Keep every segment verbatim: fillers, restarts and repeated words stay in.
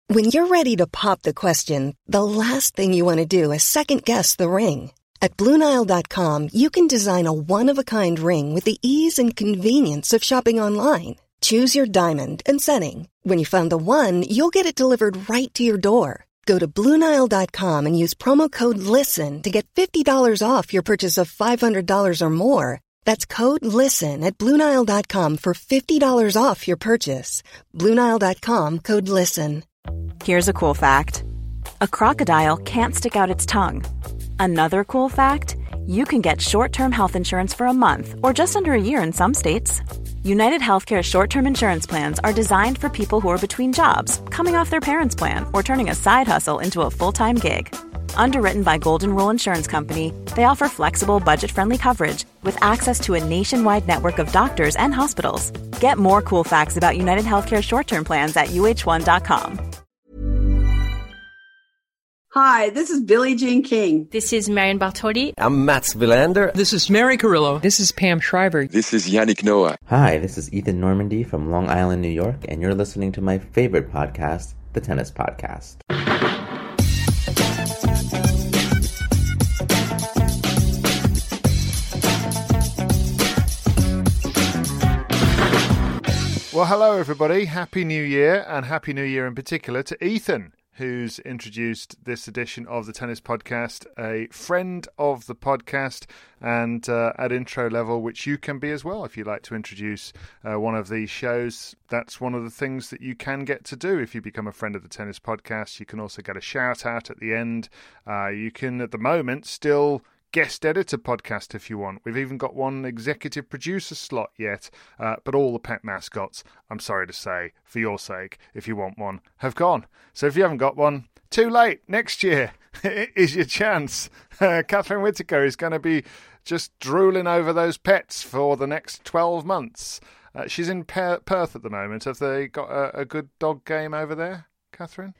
When you're ready to pop the question, the last thing you want to do is second-guess the ring. At Blue Nile dot com, you can design a one-of-a-kind ring with the ease and convenience of shopping online. Choose your diamond and setting. When you find the one, you'll get it delivered right to your door. Go to Blue Nile dot com and use promo code LISTEN to get fifty dollars off your purchase of five hundred dollars or more. That's code LISTEN at Blue Nile dot com for fifty dollars off your purchase. Blue Nile dot com, code LISTEN. Here's a cool fact. A crocodile can't stick out its tongue. Another cool fact, you can get short-term health insurance for a month or just under a year in some states. United Healthcare short-term insurance plans are designed for people who are between jobs, coming off their parents' plan, or turning a side hustle into a full-time gig. Underwritten by Golden Rule Insurance Company, they offer flexible, budget-friendly coverage with access to a nationwide network of doctors and hospitals. Get more cool facts about United Healthcare short-term plans at U H one dot com. Hi, this is Billie Jean King. This is Marion Bartoli. I'm Mats Wilander. This is Mary Carrillo. This is Pam Shriver. This is Yannick Noah. Hi, this is Ethan Normandy from Long Island, New York, and you're listening to my favorite podcast, The Tennis Podcast. Well, hello everybody. Happy New Year, and Happy New Year in particular to Ethan, who's introduced this edition of the Tennis Podcast, a friend of the podcast, and uh, at intro level, which you can be as well if you'd like to introduce uh, one of these shows. That's one of the things that you can get to do if you become a friend of the Tennis Podcast. You can also get a shout out at the end. Uh, you can, at the moment, still guest editor podcast if you want. We've even got one executive producer slot yet, uh, but all the pet mascots, I'm sorry to say, for your sake, if you want one, have gone. So if you haven't got one, too late. Next year is your chance. Uh, Catherine Whitaker is going to be just drooling over those pets for the next twelve months. Uh, she's in per- Perth at the moment. Have they got a, a good dog game over there, Catherine?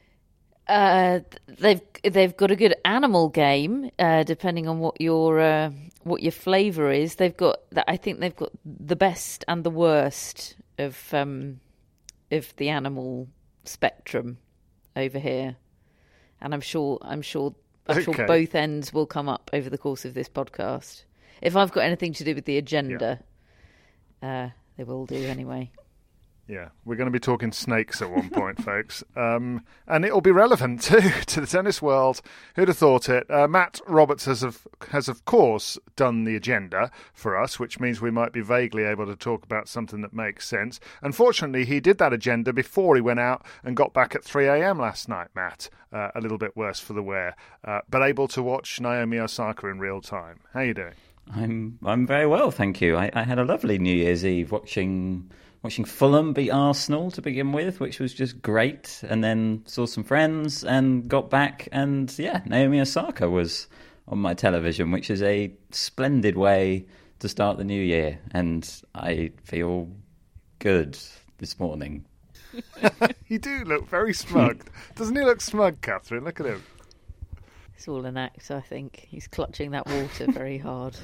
Uh, they've they've got a good animal game, uh, depending on what your uh, what your flavour is. They've got, I think they've got the best and the worst of um, of the animal spectrum over here, and I'm sure I'm sure I'm okay. sure both ends will come up over the course of this podcast. If I've got anything to do with the agenda, yeah. uh, they will do anyway. Yeah, we're going to be talking snakes at one point, folks. Um, and it'll be relevant, too, to the tennis world. Who'd have thought it? Uh, Matt Roberts has, of, has, of course, done the agenda for us, which means we might be vaguely able to talk about something that makes sense. Unfortunately, he did that agenda before he went out and got back at three a.m. last night, Matt. Uh, a little bit worse for the wear. Uh, but able to watch Naomi Osaka in real time. How are you doing? I'm I'm very well, thank you. I, I had a lovely New Year's Eve watching... Watching Fulham beat Arsenal to begin with, which was just great, and then saw some friends and got back, and yeah, Naomi Osaka was on my television, which is a splendid way to start the new year, and I feel good this morning. You do look very smug. Doesn't he look smug, Catherine? Look at him. It's all an act, I think. He's clutching that water very hard.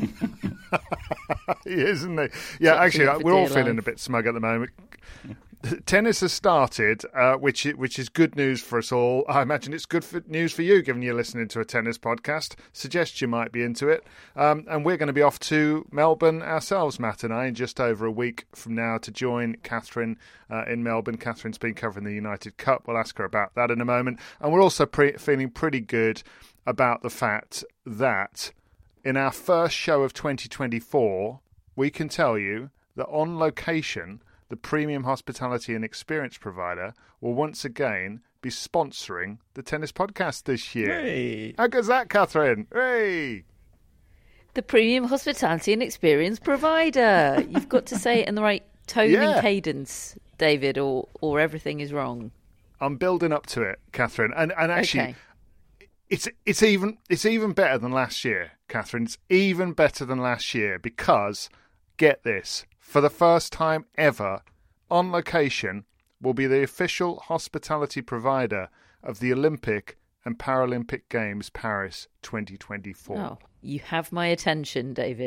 He is, isn't he? Yeah, actually, we're all feeling life. a bit smug at the moment. Tennis has started, uh, which which is good news for us all. I imagine it's good for, news for you, given you're listening to a tennis podcast. Suggest you might be into it. Um, and we're going to be off to Melbourne ourselves, Matt and I, in just over a week from now to join Catherine uh, in Melbourne. Catherine's been covering the United Cup. We'll ask her about that in a moment. And we're also pre- feeling pretty good about the fact that in our first show of twenty twenty-four, we can tell you that On Location, the premium hospitality and experience provider, will once again be sponsoring the Tennis Podcast this year. Hey. How good's that, Catherine? Hey! The premium hospitality and experience provider. You've got to say it in the right tone yeah. and cadence, David, or or everything is wrong. I'm building up to it, Catherine. And and actually, okay. it's it's even it's even better than last year, Catherine. It's even better than last year because, get this, for the first time ever, On Location will be the official hospitality provider of the Olympic and Paralympic Games Paris twenty twenty-four. Oh, you have my attention, David.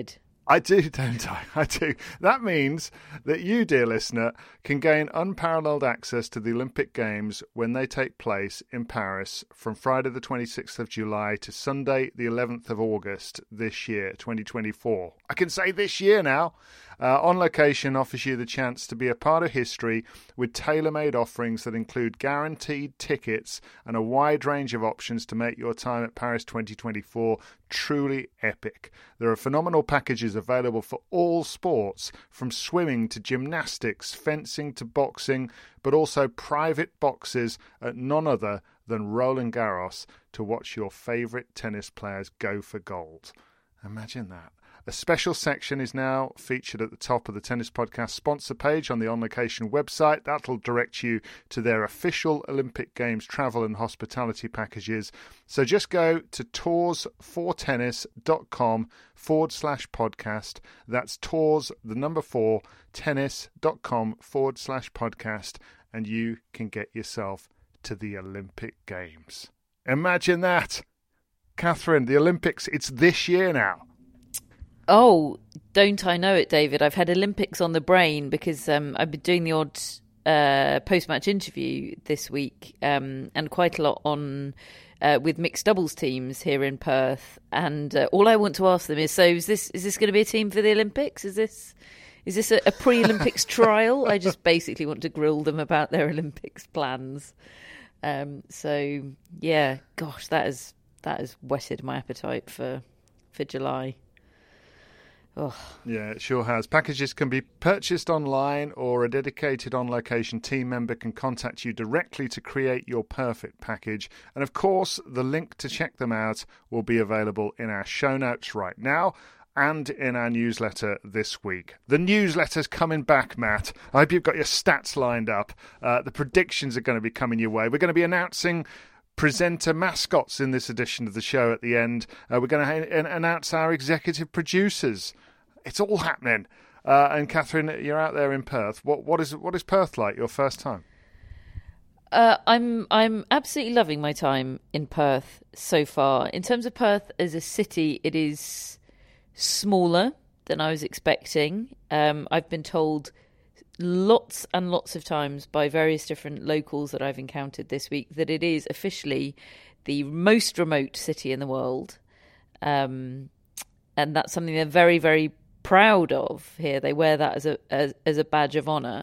I do, don't I? I do. That means that you, dear listener, can gain unparalleled access to the Olympic Games when they take place in Paris from Friday the twenty-sixth of July to Sunday the eleventh of August this year, twenty twenty-four. I can say this year now. Uh, On Location offers you the chance to be a part of history with tailor-made offerings that include guaranteed tickets and a wide range of options to make your time at Paris twenty twenty-four truly epic. There are phenomenal packages available for all sports, from swimming to gymnastics, fencing to boxing, but also private boxes at none other than Roland Garros to watch your favourite tennis players go for gold. Imagine that. A special section is now featured at the top of the Tennis Podcast sponsor page on the On Location website. That'll direct you to their official Olympic Games travel and hospitality packages. So just go to tours4tennis.com forward slash podcast. That's tours, the number four, tennis.com forward slash podcast, and you can get yourself to the Olympic Games. Imagine that. Catherine, the Olympics, it's this year now. Oh, don't I know it, David? I've had Olympics on the brain because um, I've been doing the odd uh, post-match interview this week um, and quite a lot on uh, with mixed doubles teams here in Perth. And uh, all I want to ask them is, so is this is this going to be a team for the Olympics? Is this is this a, a pre-Olympics trial? I just basically want to grill them about their Olympics plans. Um, so yeah, gosh, that has that has whetted my appetite for for July. Oh. Yeah, it sure has. Packages can be purchased online, or a dedicated On Location team member can contact you directly to create your perfect package. And of course, the link to check them out will be available in our show notes right now and in our newsletter this week. The newsletter's coming back, Matt. I hope you've got your stats lined up. Uh, the predictions are going to be coming your way. We're going to be announcing presenter mascots in this edition of the show at the end. Uh, we're going to ha- announce our executive producers. It's all happening. Uh, and Catherine, you're out there in Perth. What what is what is Perth like? Your first time? Uh, I'm I'm absolutely loving my time in Perth so far. In terms of Perth as a city, it is smaller than I was expecting. Um, I've been told lots and lots of times by various different locals that I've encountered this week that it is officially the most remote city in the world. Um, and that's something they're very, very proud of here. They wear that as a as, as a badge of honour.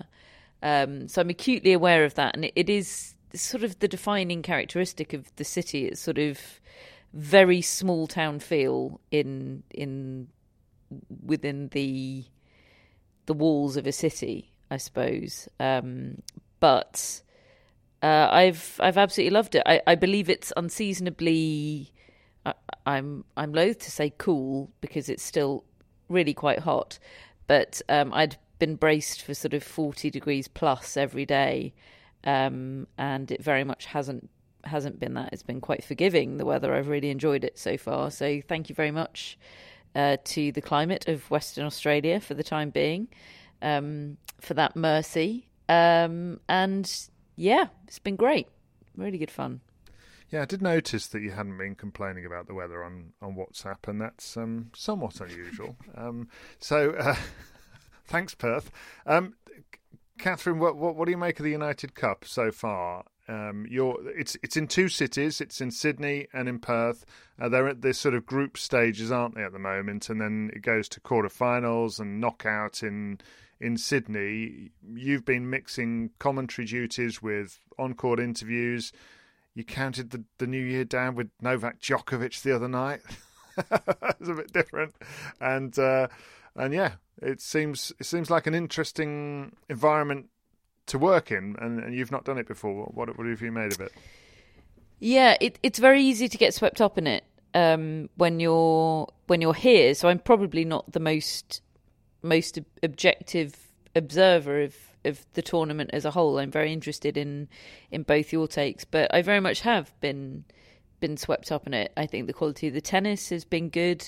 Um, so I'm acutely aware of that. And it, it is sort of the defining characteristic of the city. It's sort of very small town feel in in within the the walls of a city, I suppose. Um, but uh, I've I've absolutely loved it. I, I believe it's unseasonably. I, I'm I'm loath to say cool because it's still really quite hot, but um, I'd been braced for sort of forty degrees plus every day, um, and it very much hasn't hasn't been that. It's been quite forgiving, the weather. I've really enjoyed it so far. So thank you very much uh, to the climate of Western Australia for the time being. Um, for that mercy. Um, and yeah, it's been great. Really good fun. Yeah, I did notice that you hadn't been complaining about the weather on, on WhatsApp, and that's um, somewhat unusual. um, so uh, thanks, Perth. Um, Catherine, what, what what do you make of the United Cup so far? Um, you're it's it's in two cities. It's in Sydney and in Perth. Uh, they're at this sort of group stages, aren't they, at the moment? And then it goes to quarterfinals and knockout in in Sydney. You've been mixing commentary duties with on-court interviews. You counted the, the new year down with Novak Djokovic the other night. It's a bit different, and uh, and yeah, it seems it seems like an interesting environment to work in, and, and you've not done it before. What what have you made of it? Yeah, it, it's very easy to get swept up in it um, when you're when you're here. So I'm probably not the most most objective observer of, of the tournament as a whole. I'm very interested in in both your takes, but I very much have been been swept up in it. I think the quality of the tennis has been good.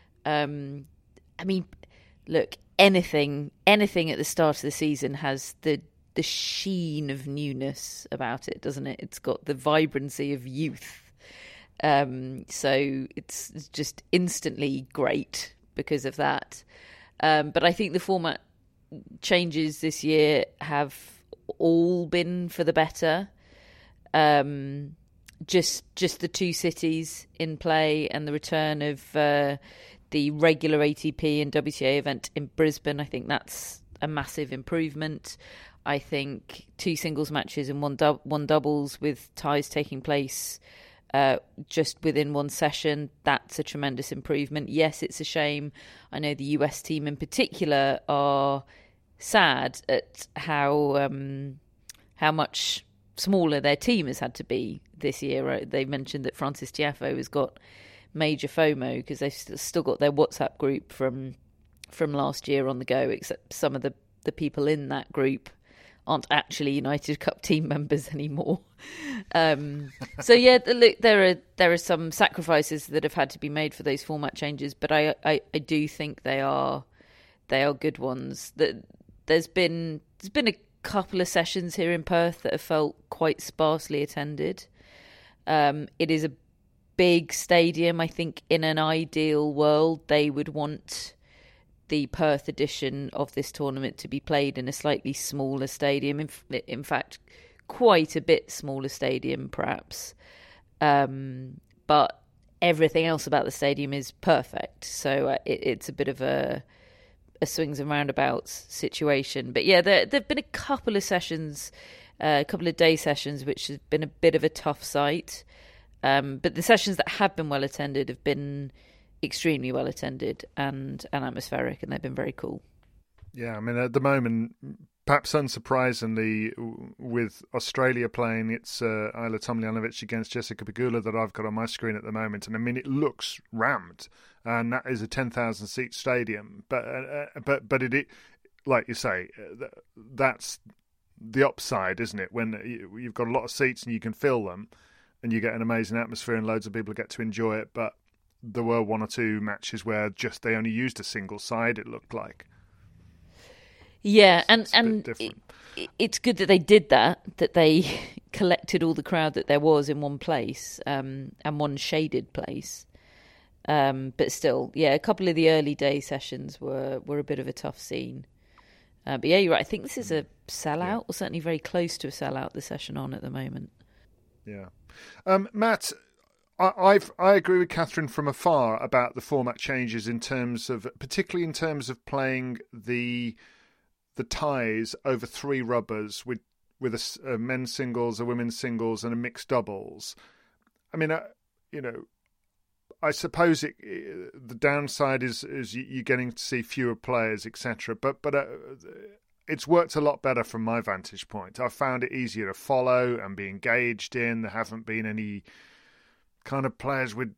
Um, I mean, look, anything anything at the start of the season has the the sheen of newness about it, doesn't it? It's got the vibrancy of youth. Um, so it's, it's just instantly great because of that. Um, but I think the format changes this year have all been for the better. Um, just just the two cities in play and the return of uh, the regular A T P and W T A event in Brisbane, I think that's a massive improvement. I think two singles matches and one dub- one doubles with ties taking place uh, just within one session, that's a tremendous improvement. Yes, it's a shame. I know the U S team in particular are sad at how um, how much smaller their team has had to be this year. They mentioned that Francis Tiafoe has got major FOMO because they've still got their WhatsApp group from from last year on the go, except some of the, the people in that group aren't actually United Cup team members anymore. Um, so yeah, look, there are there are some sacrifices that have had to be made for those format changes, but I I, I do think they are they are good ones. That there's been there's been a couple of sessions here in Perth that have felt quite sparsely attended. Um, it is a big stadium. I think in an ideal world they would want the Perth edition of this tournament to be played in a slightly smaller stadium. In, in fact, quite a bit smaller stadium, perhaps. Um, but everything else about the stadium is perfect. So uh, it, it's a bit of a, a swings and roundabouts situation. But yeah, there have been a couple of sessions, uh, a couple of day sessions, which has been a bit of a tough sight. Um, but the sessions that have been well attended have been extremely well attended and, and atmospheric, and they've been very cool. Yeah, I mean, at the moment, perhaps unsurprisingly, with Australia playing, it's uh, Ayla Tomljanovic against Jessica Pegula that I've got on my screen at the moment, and I mean, it looks rammed, and that is a ten thousand seat stadium. But uh, but but it, it, like you say, that's the upside, isn't it? When you've got a lot of seats and you can fill them, and you get an amazing atmosphere and loads of people get to enjoy it, but there were one or two matches where just they only used a single side, it looked like. Yeah, and, it's and it, it's good that they did that, that they collected all the crowd that there was in one place, um, and one shaded place. Um, but still, yeah, a couple of the early day sessions were, were a bit of a tough scene. Uh, but yeah, you're right. I think this is a sellout, yeah. or certainly very close to a sellout, the session on at the moment. Yeah. Um, Matt, I, I've, I agree with Catherine from afar about the format changes in terms of, particularly in terms of playing the the ties over three rubbers with with a, a men's singles, a women's singles, and a mixed doubles. I mean, uh, you know, I suppose it, it, the downside is is you getting to see fewer players, et cetera. But but uh, it's worked a lot better from my vantage point. I've found it easier to follow and be engaged in. There haven't been any kind of players with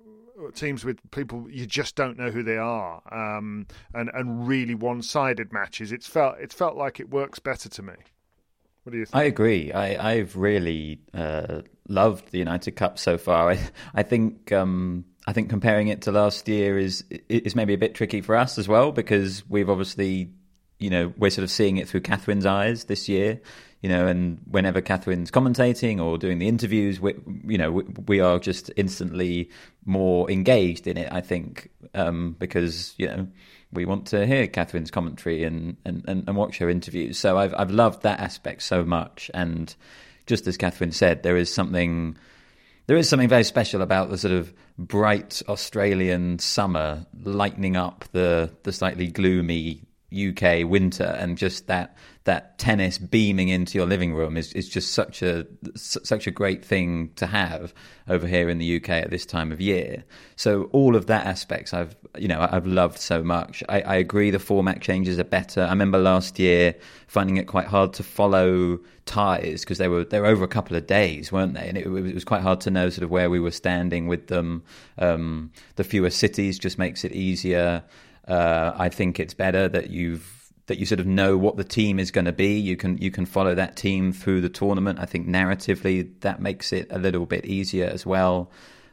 teams with people you just don't know who they are, um, and and really one-sided matches. It's felt it's felt like it works better to me. What do you think? I agree. I, I've really uh, loved the United Cup so far. I, I think um, I think comparing it to last year is is maybe a bit tricky for us as well, because we've obviously, you know, we're sort of seeing it through Catherine's eyes this year. You know, and whenever Catherine's commentating or doing the interviews, we, you know, we, we are just instantly more engaged in it, I think, um, because, you know, we want to hear Catherine's commentary and, and, and watch her interviews. So I've I've loved that aspect so much. And just as Catherine said, there is something there is something very special about the sort of bright Australian summer lightening up the the slightly gloomy U K winter, and just that that tennis beaming into your living room is, is just such a such a great thing to have over here in the U K at this time of year. So all of that aspects I've you know I've loved so much. I, I agree the format changes are better. I remember last year finding it quite hard to follow ties because they were they were over a couple of days, weren't they? And it, it was quite hard to know sort of where we were standing with them. Um, the fewer cities just makes it easier. Uh, I think it's better that you've that you sort of know what the team is going to be. You can you can follow that team through the tournament. I think narratively that makes it a little bit easier as well.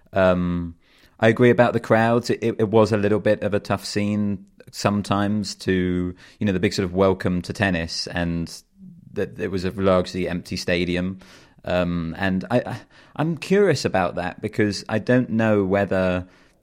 Um, I agree about the crowds. It, it was a little bit of a tough scene sometimes to, you know, the big sort of welcome to tennis, and that it was a largely empty stadium. Um, and I, I, I'm curious about that because I don't know whether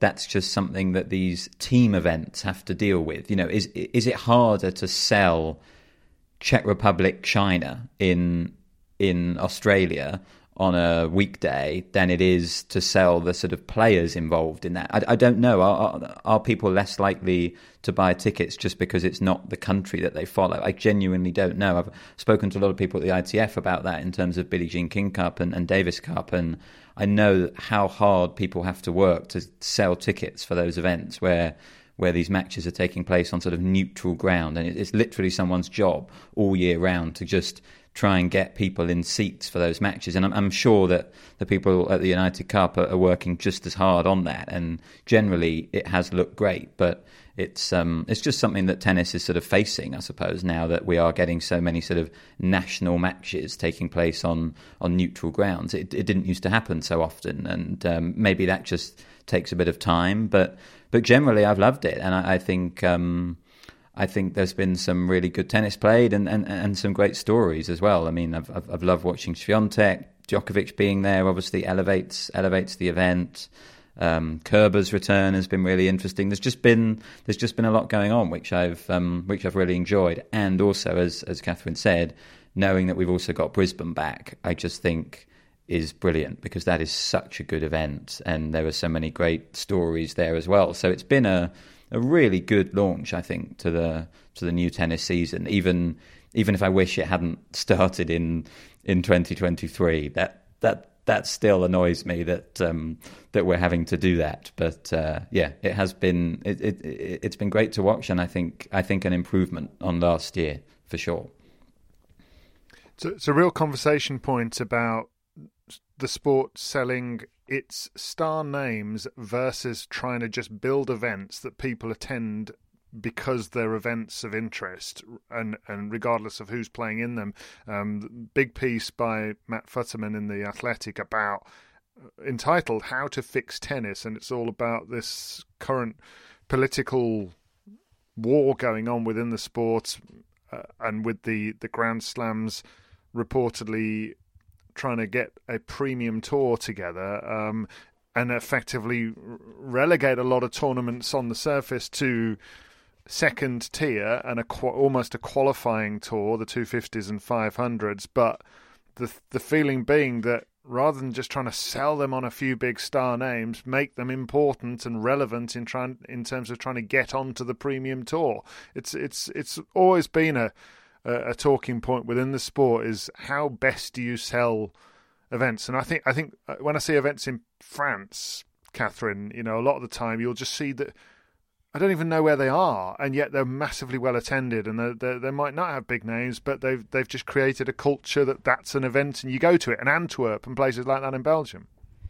that's just something that these team events have to deal with. You know, is is it harder to sell Czech Republic, China in in Australia on a weekday than it is to sell the sort of players involved in that? I, I don't know. Are, are people less likely to buy tickets just because it's not the country that they follow? I genuinely don't know. I've spoken to a lot of people at the I T F about that in terms of Billie Jean King Cup and, and Davis Cup, and I know how hard people have to work to sell tickets for those events where where these matches are taking place on sort of neutral ground, and it's literally someone's job all year round to just try and get people in seats for those matches. And I'm, I'm sure that the people at the United Cup are, are working just as hard on that, and generally it has looked great, but it's um, it's just something that tennis is sort of facing, I suppose, now that we are getting so many sort of national matches taking place on, on neutral grounds. It, it didn't used to happen so often, and um, maybe that just takes a bit of time, but but generally I've loved it, and I, I think um, I think there's been some really good tennis played, and, and, and some great stories as well. I mean, I've I've, I've loved watching Swiatek, Djokovic being there obviously elevates elevates the event. Um, Kerber's return has been really interesting. There's just been there's just been a lot going on, which I've um, which I've really enjoyed. And also, as as Catherine said, knowing that we've also got Brisbane back, I just think is brilliant, because that is such a good event, and there were so many great stories there as well. So it's been a a really good launch, I think, to the to the new tennis season. Even even if I wish it hadn't started in in twenty twenty-three, that that. That still annoys me that um, that we're having to do that, but uh, yeah, it has been it, it, it's been great to watch, and I think I think an improvement on last year for sure. So it's a real conversation point about the sport selling its star names versus trying to just build events that people attend because they're events of interest, and, and regardless of who's playing in them. Um, big piece by Matt Futterman in The Athletic about entitled How to Fix Tennis, and it's all about this current political war going on within the sport, uh, and with the, the Grand Slams reportedly trying to get a premium tour together, um, and effectively relegate a lot of tournaments on the surface to second tier and a almost a qualifying tour, the two fifties and five hundreds, but the the feeling being that rather than just trying to sell them on a few big star names, make them important and relevant in trying in terms of trying to get onto the premium tour. It's it's it's always been a a, a talking point within the sport, is how best do you sell events. And I think I think when I see events in France, Catherine, you know, a lot of the time you'll just see that I don't even know where they are, and yet they're massively well attended, and they're, they're, they might not have big names, but they've they've just created a culture that that's an event, and you go to it. And Antwerp and places like that in Belgium.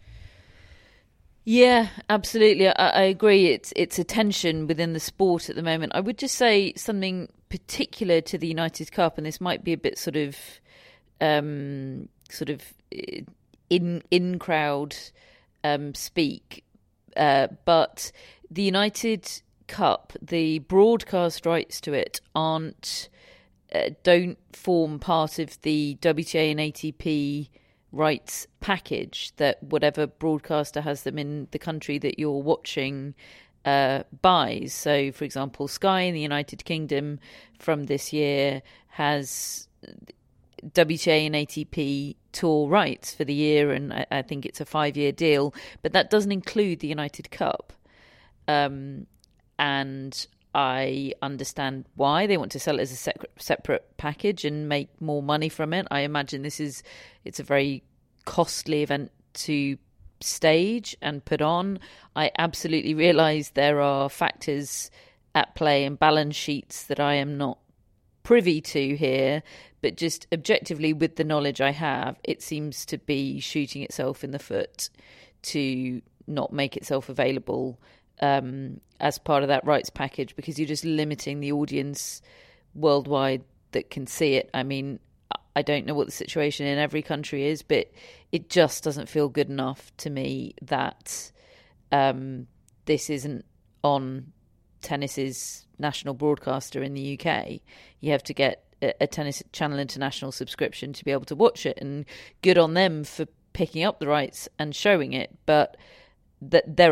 Yeah, absolutely. I, I agree. It's it's a tension within the sport at the moment. I would just say something particular to the United Cup, and this might be a bit sort of um, sort of in in crowd um, speak, uh, but the United Cup, the broadcast rights to it aren't uh, don't form part of the W T A and A T P rights package that whatever broadcaster has them in the country that you're watching uh, buys. So, for example, Sky in the United Kingdom from this year has W T A and A T P tour rights for the year, and I, I think it's a five-year deal, but that doesn't include the United Cup. Um, and I understand why they want to sell it as a separate, separate package and make more money from it. I imagine this is it's a very costly event to stage and put on. I absolutely realise there are factors at play and balance sheets that I am not privy to here, but just objectively with the knowledge I have, it seems to be shooting itself in the foot to not make itself available Um, as part of that rights package, because you're just limiting the audience worldwide that can see it. I mean, I don't know what the situation in every country is, but it just doesn't feel good enough to me that um, this isn't on tennis's national broadcaster in the U K. You have to get a, a Tennis Channel International subscription to be able to watch it, and good on them for picking up the rights and showing it. But that there are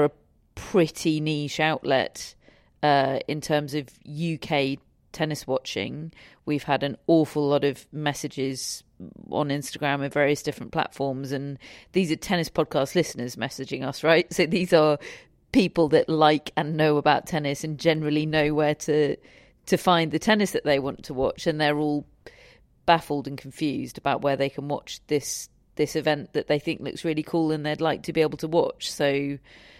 pretty niche outlet uh, in terms of U K tennis watching. We've had an awful lot of messages on Instagram and various different platforms, and these are Tennis Podcast listeners messaging us, right? So these are people that like and know about tennis and generally know where to to find the tennis that they want to watch, and they're all baffled and confused about where they can watch this this event that they think looks really cool and they'd like to be able to watch. So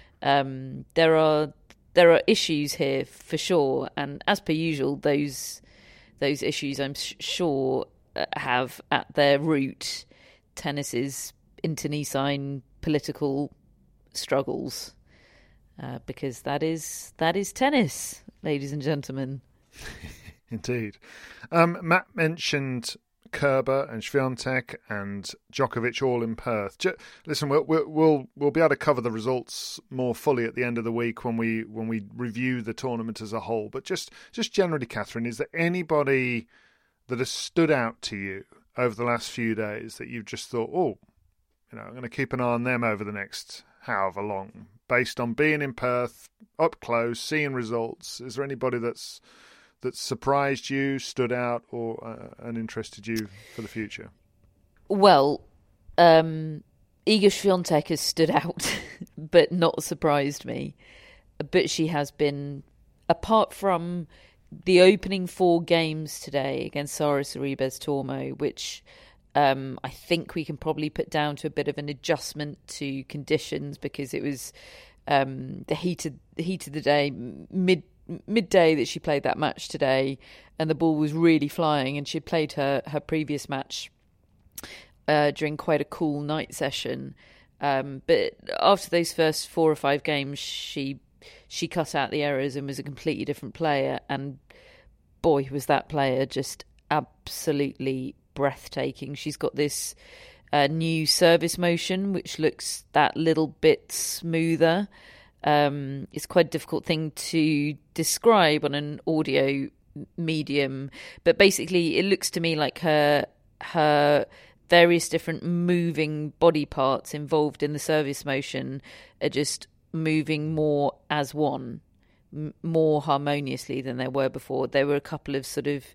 um, there are there are issues here for sure, and as per usual, those those issues I'm sh- sure have at their root tennis's internecine political struggles, uh, because that is that is tennis, ladies and gentlemen. Indeed. Um, Matt mentioned Kerber and Swiatek and Djokovic all in Perth. J- Listen, we'll, we'll we'll be able to cover the results more fully at the end of the week when we when we review the tournament as a whole. But just just generally, Catherine, is there anybody that has stood out to you over the last few days that you've just thought, oh, you know, I'm going to keep an eye on them over the next however long, based on being in Perth, up close, seeing results? Is there anybody that's that surprised you, stood out, or uh, and interested you for the future? Well, um, Iga Swiatek has stood out, but not surprised me. But she has been, apart from the opening four games today against Sara Sorribes Tormo, which um, I think we can probably put down to a bit of an adjustment to conditions, because it was um, the heat of the heat of the day, mid. midday that she played that match today, and the ball was really flying, and she had played her, her previous match uh, during quite a cool night session. Um, but after those first four or five games, she she cut out the errors and was a completely different player. And boy, was that player just absolutely breathtaking. She's got this uh, new service motion, which looks that little bit smoother. Um, it's quite a difficult thing to describe on an audio medium, but basically it looks to me like her her various different moving body parts involved in the service motion are just moving more as one, m- more harmoniously than there were before. There were a couple of sort of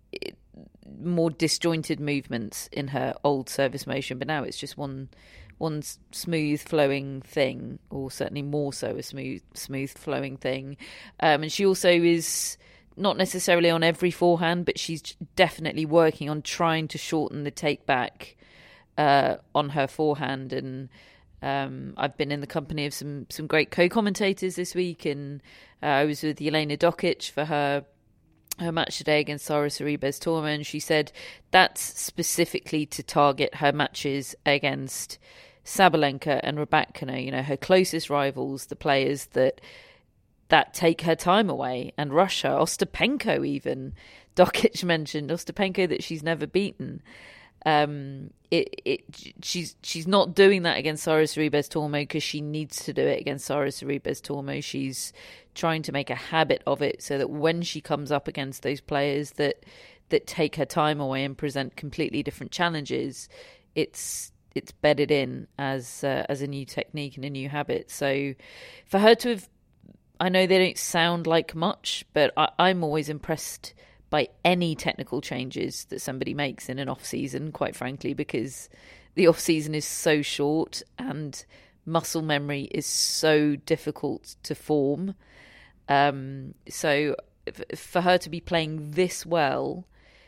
more disjointed movements in her old service motion, but now it's just one one smooth flowing thing, or certainly more so a smooth smooth flowing thing. Um, and she also is not necessarily on every forehand, but she's definitely working on trying to shorten the take back uh, on her forehand. And um, I've been in the company of some some great co-commentators this week, and uh, I was with Jelena Dokic for her her match today against Sara Sorribes Tormo, and she said that's specifically to target her matches against Sabalenka and Rybakina, you know, her closest rivals, the players that that take her time away and rush her. Ostapenko even, Dokic mentioned Ostapenko that she's never beaten. Um, it, it she's she's not doing that against Sara Sorribes Tormo because she needs to do it against Sara Sorribes Tormo. She's trying to make a habit of it so that when she comes up against those players that that take her time away and present completely different challenges, it's it's bedded in as uh, as a new technique and a new habit. So for her to have, I know they don't sound like much, but I, I'm always impressed by any technical changes that somebody makes in an off season, quite frankly, because the off season is so short and muscle memory is so difficult to form. Um, so f- for her to be playing this well,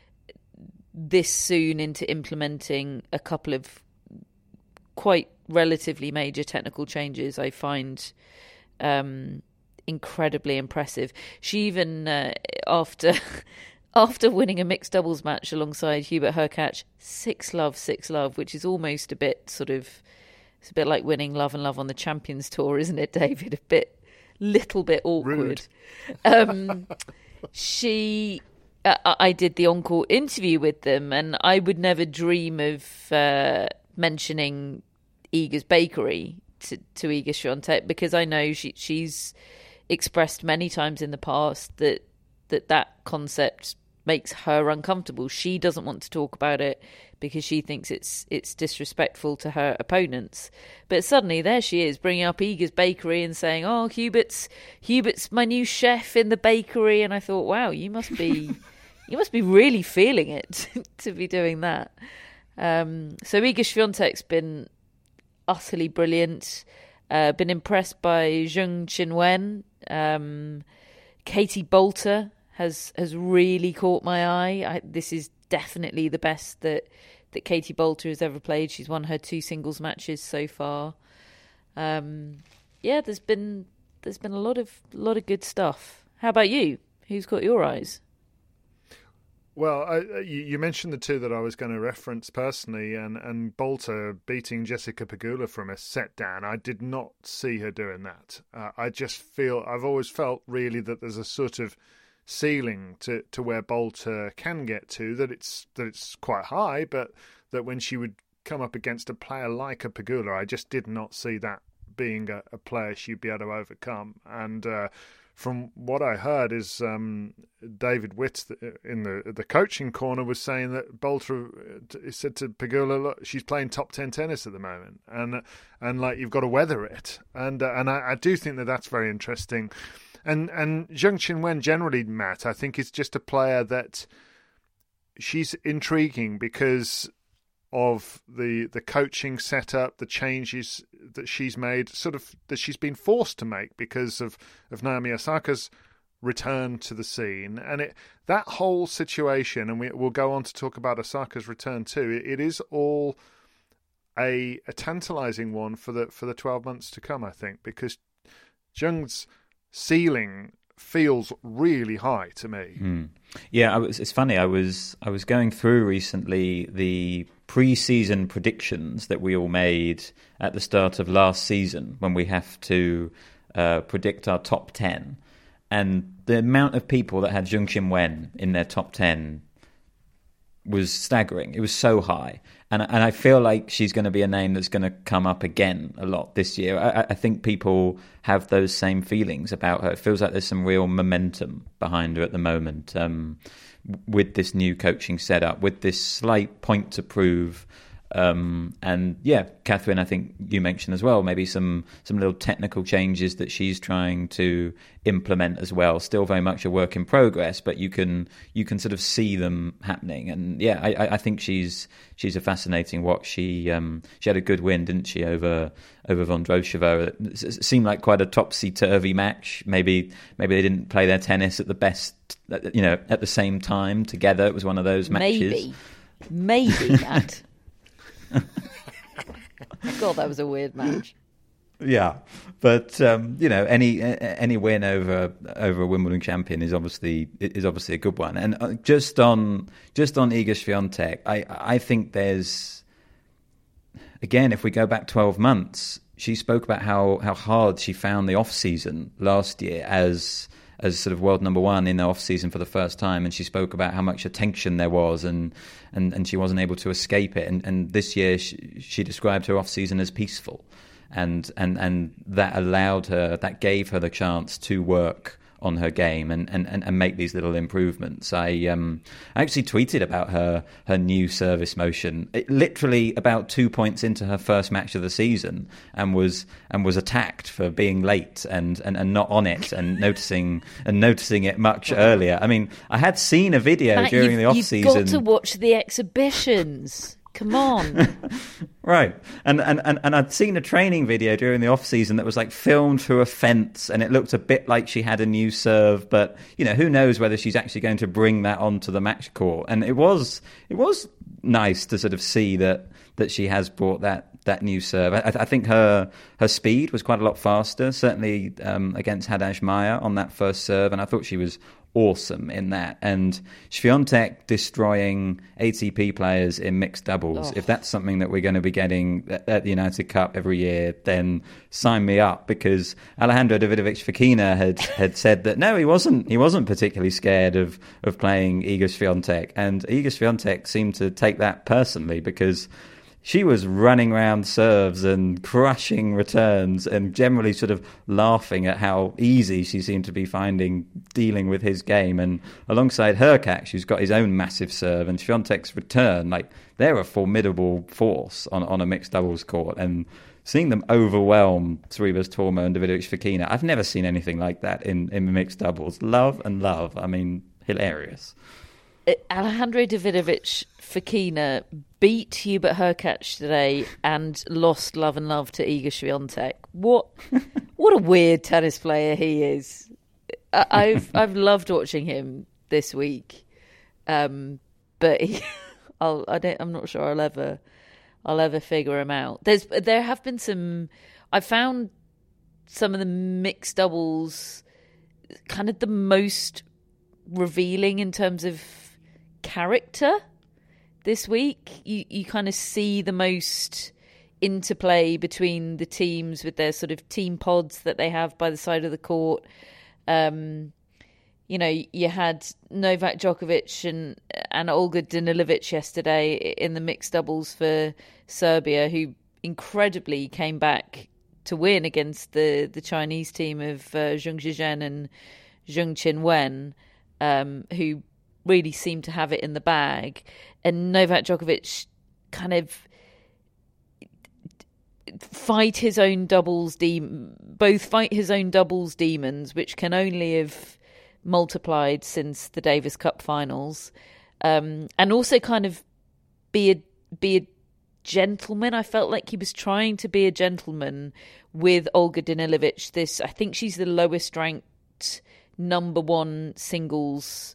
this soon into implementing a couple of quite relatively major technical changes, I find um, incredibly impressive. She even, uh, after after winning a mixed doubles match alongside Hubert Hurkacz, six love, six love, which is almost a bit sort of, it's a bit like winning Love and Love on the Champions Tour, isn't it, David? A bit, little bit awkward. Um, she... Uh, I did the on-court interview with them, and I would never dream of uh, mentioning Iga's Bakery to, to Iga Swiatek, because I know she, she's expressed many times in the past that that, that concept makes her uncomfortable. She doesn't want to talk about it because she thinks it's it's disrespectful to her opponents. But suddenly there she is bringing up Iga's Bakery and saying, "Oh, Hubert's Hubert's my new chef in the bakery." And I thought, wow, you must be you must be really feeling it to be doing that. Um, so Iga Swiatek's been utterly brilliant. Uh, been impressed by Zheng Qinwen. Um, Katie Boulter has has really caught my eye. I, this is definitely the best that that Katie Boulter has ever played. She's won her two singles matches so far. Um, yeah, there's been there's been a lot of lot of good stuff. How about you? Who's caught your eyes? Well, I, you mentioned the two that I was going to reference personally, and, and Boulter beating Jessica Pegula from a set down. I did not see her doing that. Uh, I just feel, I've always felt really that there's a sort of ceiling to, to where Boulter can get to, that it's that it's quite high, but that when she would come up against a player like a Pegula, I just did not see that being a, a player she'd be able to overcome. And uh, from what I heard is um, David Witt in the the coaching corner was saying that Boulter said to Pegula, "Look, she's playing top ten tennis at the moment, and and like you've got to weather it." And uh, and I, I do think that that's very interesting. And and Zheng Qinwen generally, Matt, I think is just a player that she's intriguing because of the the coaching setup, the changes that she's made, sort of that she's been forced to make because of, of Naomi Osaka's return to the scene. And it that whole situation, and we, we'll go on to talk about Osaka's return too, it, it is all a, a tantalising one for the for the twelve months to come, I think, because Zheng's ceiling feels really high to me. Mm. Yeah, I was, it's funny. I was I was going through recently the pre-season predictions that we all made at the start of last season when we have to uh, predict our top ten, and the amount of people that had Zheng Qinwen in their top ten was staggering. It was so high. And, and I feel like she's going to be a name that's going to come up again a lot this year. I, I think people have those same feelings about her. It feels like there's some real momentum behind her at the moment, um, with this new coaching setup, with this slight point to prove. Um, and yeah, Catherine, I think you mentioned as well, maybe some, some little technical changes that she's trying to implement as well. Still very much a work in progress, but you can you can sort of see them happening. And yeah, I, I think she's she's a fascinating watch. She um, she had a good win, didn't she, over over Vondrousova? It seemed like quite a topsy turvy match. Maybe maybe they didn't play their tennis at the best, you know, at the same time together. It was one of those matches. Maybe, maybe Matt. God, that was a weird match. Yeah, but um, you know, any any win over over a Wimbledon champion is obviously is obviously a good one. And just on just on Iga Swiatek, I I think there's, again, if we go back twelve months, she spoke about how how hard she found the off season last year as. as sort of world number one in the off-season for the first time, and she spoke about how much attention there was, and and, and she wasn't able to escape it. And, and this year she, she described her off-season as peaceful, and, and and that allowed her, that gave her the chance to work on her game and, and, and make these little improvements. I um I actually tweeted about her her new service motion, it, literally about two points into her first match of the season, and was and was attacked for being late and, and, and not on it and noticing and noticing it much earlier. I mean, I had seen a video Matt, during you've, the off you've season. You've got to watch the exhibitions. Come on. Right. And, and and and I'd seen a training video during the off season that was like filmed through a fence, and it looked a bit like she had a new serve, but you know, who knows whether she's actually going to bring that onto the match court. And it was it was nice to sort of see that that she has brought that that new serve. I, I think her her speed was quite a lot faster, certainly um, against Haddad Maia on that first serve, and I thought she was awesome in that. And Swiatek destroying A T P players in mixed doubles, oh. If that's something that we're going to be getting at the United Cup every year, then sign me up, because Alejandro Davidovich Fokina had had said that no, he wasn't he wasn't particularly scared of of playing Iga Swiatek, and Iga Swiatek seemed to take that personally, because she was running around serves and crushing returns and generally sort of laughing at how easy she seemed to be finding dealing with his game. And alongside Hurkacz, who's got his own massive serve, and Świątek's return, like, they're a formidable force on, on a mixed doubles court. And seeing them overwhelm Sorribes Tormo and Davidovich Fokina, I've never seen anything like that in, in mixed doubles. Love and love. I mean, hilarious. Alejandro Davidovich Fokina beat Hubert Hurkacz today and lost love and love to Iga Świątek. What what a weird tennis player he is. I've I've loved watching him this week, um, but he, I'll I don't I'm not sure I'll ever I'll ever figure him out. There's there have been some. I found some of the mixed doubles kind of the most revealing in terms of character this week. You you kind of see the most interplay between the teams with their sort of team pods that they have by the side of the court. Um, you know, you had Novak Djokovic and and Olga Danilovic yesterday in the mixed doubles for Serbia, who incredibly came back to win against the, the Chinese team of uh, Zheng Zhizhen and Zheng Qinwen, um, who really seemed to have it in the bag. And Novak Djokovic kind of fight his own doubles de- both fight his own doubles demons, which can only have multiplied since the Davis Cup finals, um, and also kind of be a be a gentleman. I felt like he was trying to be a gentleman with Olga Danilovic. This, I think she's the lowest ranked number one singles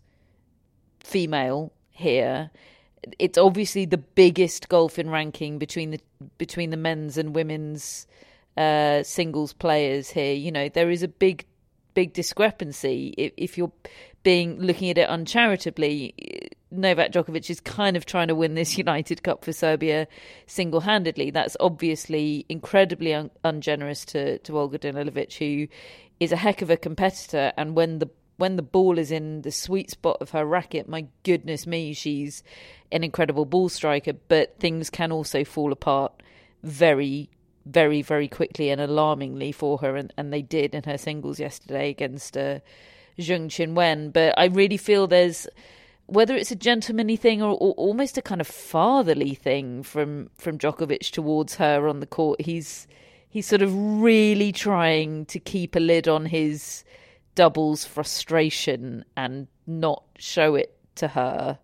female here. It's obviously the biggest golf in ranking between the between the men's and women's uh, singles players here. You know, there is a big, big discrepancy. If, if you're being looking at it uncharitably, Novak Djokovic is kind of trying to win this United Cup for Serbia single-handedly. That's obviously incredibly un- ungenerous to, to Olga Danilovic, who is a heck of a competitor. And when the when the ball is in the sweet spot of her racket, my goodness me, she's an incredible ball striker. But things can also fall apart very, very, very quickly and alarmingly for her. And, and they did in her singles yesterday against uh, Zheng Qinwen. But I really feel there's, whether it's a gentlemanly thing or, or almost a kind of fatherly thing from, from Djokovic towards her on the court, he's he's sort of really trying to keep a lid on his doubles frustration and not show it to her.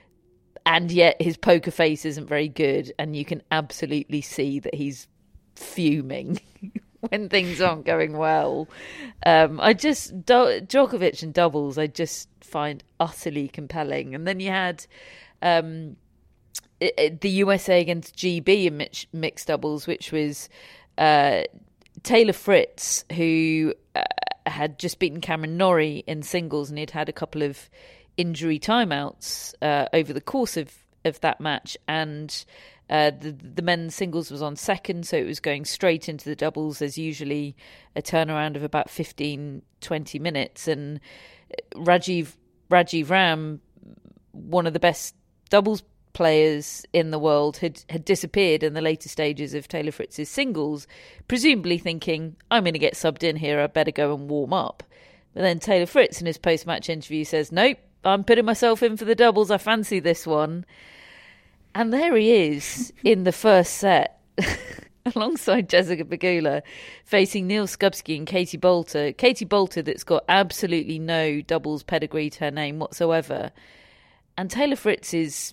And yet his poker face isn't very good, and you can absolutely see that he's fuming when things aren't going well. Um, I just, Do- Djokovic and doubles, I just find utterly compelling. And then you had um, it, it, the U S A against G B in mix, mixed doubles, which was uh, Taylor Fritz, who uh, had just beaten Cameron Norrie in singles, and he'd had a couple of injury timeouts uh, over the course of, of that match. And uh, the, the men's singles was on second, so it was going straight into the doubles. There's usually a turnaround of about fifteen, twenty minutes. And Rajiv, Rajiv Ram, one of the best doubles players in the world, had, had disappeared in the later stages of Taylor Fritz's singles, presumably thinking, I'm going to get subbed in here, I better go and warm up. But then Taylor Fritz in his post-match interview says, nope, I'm putting myself in for the doubles, I fancy this one. And there he is in the first set, alongside Jessica Pegula, facing Neil Skupski and Katie Bolter. Katie Bolter, that's got absolutely no doubles pedigree to her name whatsoever. And Taylor Fritz is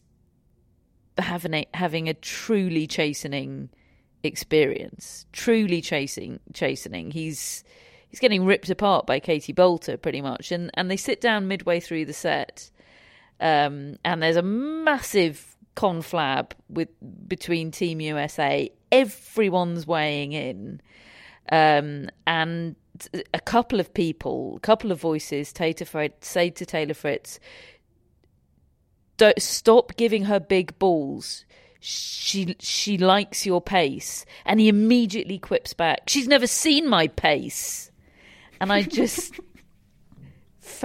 having a, having a truly chastening experience. Truly chasing, chastening. He's he's getting ripped apart by Katie Bolter, pretty much. And and they sit down midway through the set, um, and there's a massive conflab with between Team U S A. Everyone's weighing in, um, and a couple of people, a couple of voices, say to Taylor Fritz, don't stop giving her big balls. She she likes your pace. And he immediately quips back, she's never seen my pace. And I just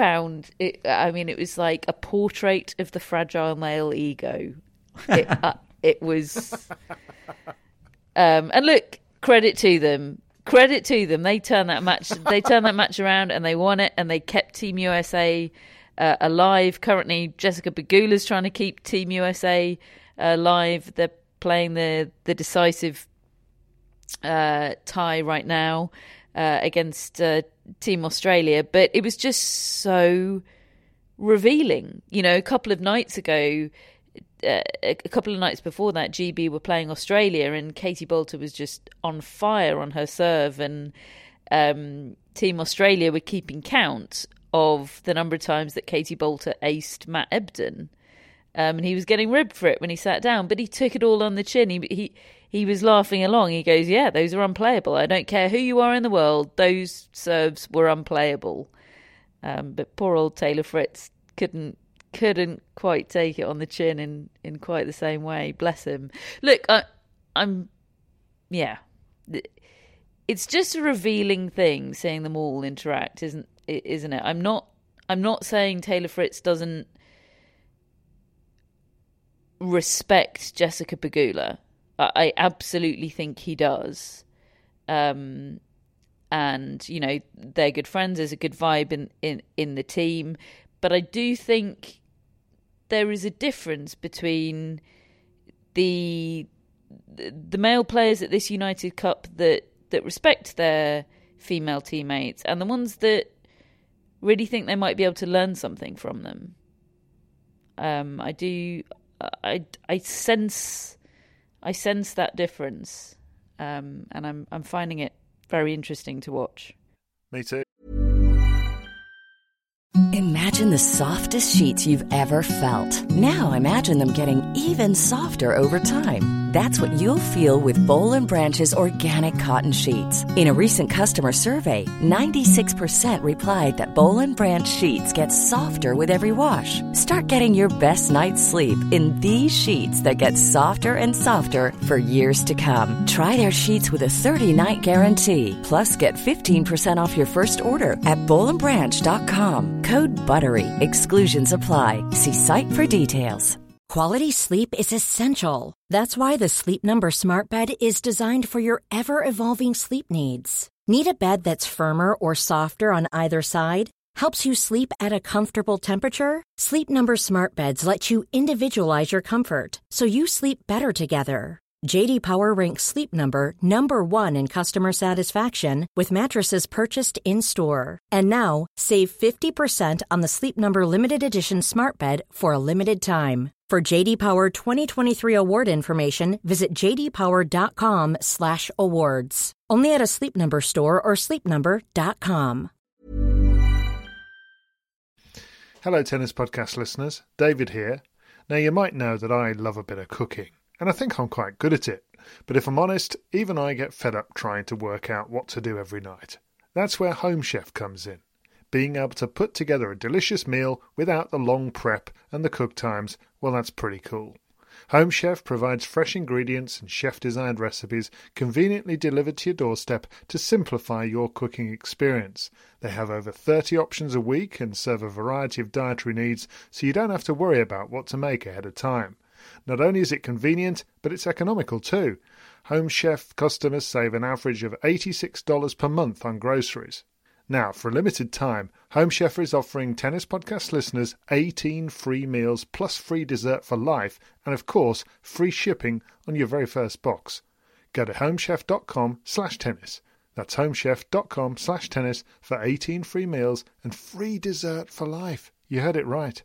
found it, I mean, it was like a portrait of the fragile male ego. It, uh, It was, um, and look, credit to them. Credit to them. They turned that match. They turned that match around, and they won it. And they kept Team U S A uh, alive. Currently, Jessica Pegula's trying to keep Team U S A uh, alive. They're playing the the decisive uh, tie right now uh, against uh, Team Australia. But it was just so revealing. You know, a couple of nights ago. Uh, a couple of nights before that, G B were playing Australia, and Katie Boulter was just on fire on her serve, and um, Team Australia were keeping count of the number of times that Katie Boulter aced Matt Ebden, um, and he was getting ribbed for it when he sat down, but he took it all on the chin. He he he was laughing along. He goes, "Yeah, those are unplayable. I don't care who you are in the world; those serves were unplayable." Um, but poor old Taylor Fritz couldn't. couldn't quite take it on the chin in, in quite the same way. Bless him. Look, I, I'm, yeah, it's just a revealing thing seeing them all interact, isn't isn't it? I'm not, I'm not saying Taylor Fritz doesn't respect Jessica Pegula. I, I absolutely think he does. Um, and you know, they're good friends. There's a good vibe in, in, in the team. But I do think there is a difference between the the male players at this United Cup that, that respect their female teammates and the ones that really think they might be able to learn something from them. Um, I do. I, I sense I sense that difference, um, and I'm I'm finding it very interesting to watch. Me too. Imagine the softest sheets you've ever felt. Now imagine them getting even softer over time. That's what you'll feel with Boll and Branch's organic cotton sheets. In a recent customer survey, ninety-six percent replied that Boll and Branch sheets get softer with every wash. Start getting your best night's sleep in these sheets that get softer and softer for years to come. Try their sheets with a thirty-night guarantee. Plus, get fifteen percent off your first order at boll and branch dot com. Code BUTTERY. Exclusions apply. See site for details. Quality sleep is essential. That's why the Sleep Number Smart Bed is designed for your ever-evolving sleep needs. Need a bed that's firmer or softer on either side? Helps you sleep at a comfortable temperature? Sleep Number Smart Beds let you individualize your comfort, so you sleep better together. J D Power ranks Sleep Number number one in customer satisfaction with mattresses purchased in-store. And now, save fifty percent on the Sleep Number Limited Edition Smart Bed for a limited time. For J D Power twenty twenty-three award information, visit j d power dot com slash awards. Only at a Sleep Number store or sleep number dot com. Hello, Tennis Podcast listeners. David here. Now, you might know that I love a bit of cooking, and I think I'm quite good at it. But if I'm honest, even I get fed up trying to work out what to do every night. That's where Home Chef comes in. Being able to put together a delicious meal without the long prep and the cook times, well, that's pretty cool. Home Chef provides fresh ingredients and chef-designed recipes conveniently delivered to your doorstep to simplify your cooking experience. They have over thirty options a week and serve a variety of dietary needs, so you don't have to worry about what to make ahead of time. Not only is it convenient, but it's economical too. Home Chef customers save an average of eighty-six dollars per month on groceries. Now, for a limited time, Home Chef is offering Tennis Podcast listeners eighteen free meals plus free dessert for life and, of course, free shipping on your very first box. Go to homechef.com slash tennis. That's homechef.com slash tennis for eighteen free meals and free dessert for life. You heard it right.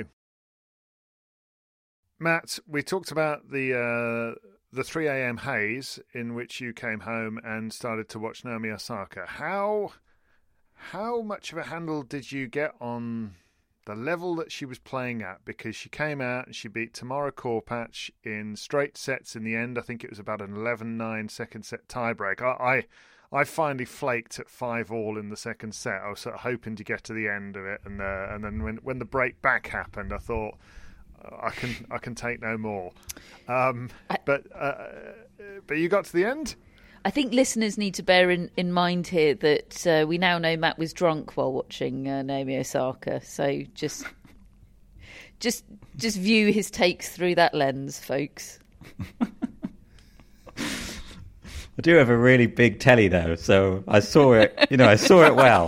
Matt, we talked about the uh, the three a.m. haze in which you came home and started to watch Naomi Osaka. How... How much of a handle did you get on the level that she was playing at? Because she came out and she beat Tamara Korpatsch in straight sets in the end. I think it was about an eleven nine second set tiebreak. I, I I finally flaked at five all in the second set. I was sort of hoping to get to the end of it, and uh, and then when when the break back happened, I thought I can I can take no more. Um, I... but uh, but you got to the end. I think listeners need to bear in, in mind here that uh, we now know Matt was drunk while watching uh, Naomi Osaka, so just just just view his takes through that lens, folks. I do have a really big telly though, so I saw it. You know, I saw it well.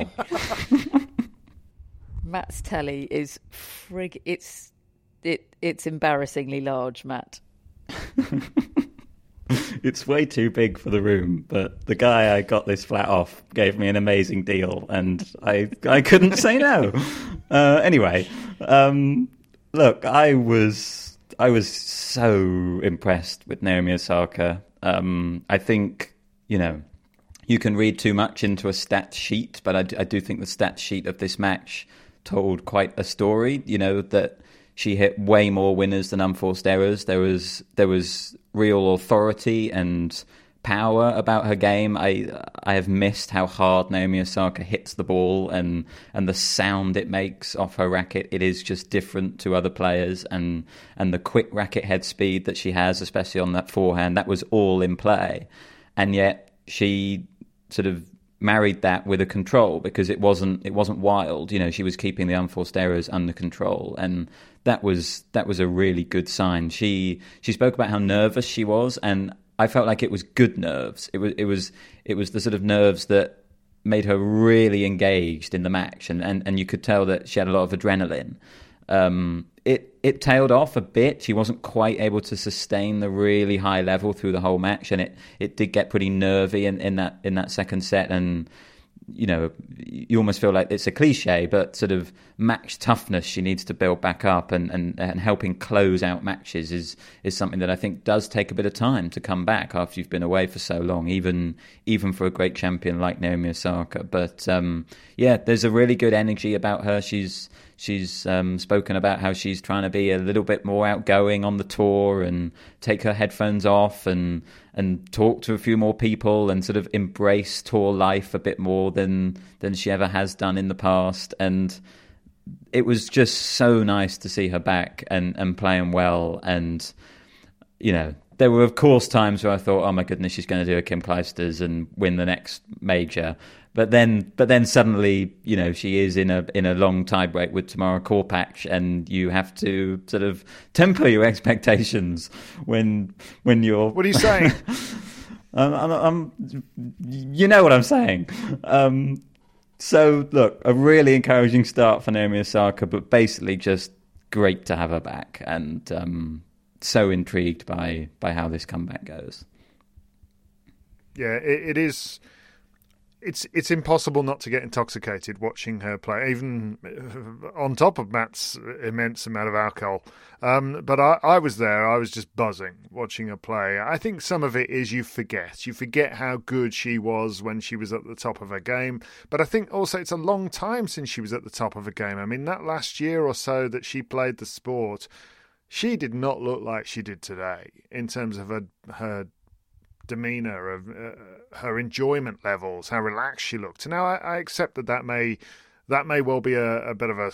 Matt's telly is frig. It's it. It's embarrassingly large, Matt. It's way too big for the room, but the guy I got this flat off gave me an amazing deal, and I I couldn't say no. Uh, anyway, um, look, I was I was so impressed with Naomi Osaka. Um, I think, you know, you can read too much into a stat sheet, but I, I do think the stat sheet of this match told quite a story. You know, that she hit way more winners than unforced errors. There was there was real authority and power about her game. I I have missed how hard Naomi Osaka hits the ball and and the sound it makes off her racket. It is just different to other players, and and the quick racket head speed that she has, especially on that forehand, that was all in play. And yet she sort of married that with a control, because it wasn't it wasn't wild. You know, she was keeping the unforced errors under control, and that was that was a really good sign. She she spoke about how nervous she was, and I felt like it was good nerves. It was it was it was the sort of nerves that made her really engaged in the match, and, and, and you could tell that she had a lot of adrenaline. Um, it it tailed off a bit. She wasn't quite able to sustain the really high level through the whole match, and it, it did get pretty nervy in, in that in that second set. And you know, you almost feel like it's a cliche, but sort of match toughness she needs to build back up, and, and, and helping close out matches is is something that I think does take a bit of time to come back after you've been away for so long, even even for a great champion like Naomi Osaka. But um, yeah, there's a really good energy about her. She's She's um, spoken about how she's trying to be a little bit more outgoing on the tour and take her headphones off and and talk to a few more people and sort of embrace tour life a bit more than than she ever has done in the past. And it was just so nice to see her back and, and playing well. And, you know, there were, of course, times where I thought, oh, my goodness, she's going to do a Kim Clijsters and win the next major. But then, but then suddenly, you know, she is in a in a long tiebreak with Tamara Korpach, and you have to sort of temper your expectations when when you're. What are you saying? I'm, I'm, I'm, you know what I'm saying. Um, so look, a really encouraging start for Naomi Osaka, but basically just great to have her back, and um, so intrigued by by how this comeback goes. Yeah, it, it is. It's it's impossible not to get intoxicated watching her play, even on top of Matt's immense amount of alcohol. Um, but I, I was there. I was just buzzing watching her play. I think some of it is you forget. You forget how good she was when she was at the top of her game. But I think also it's a long time since she was at the top of her game. I mean, that last year or so that she played the sport, she did not look like she did today in terms of her her demeanour, of uh, her enjoyment levels, how relaxed she looked. Now, I, I accept that that may that may well be a, a bit of a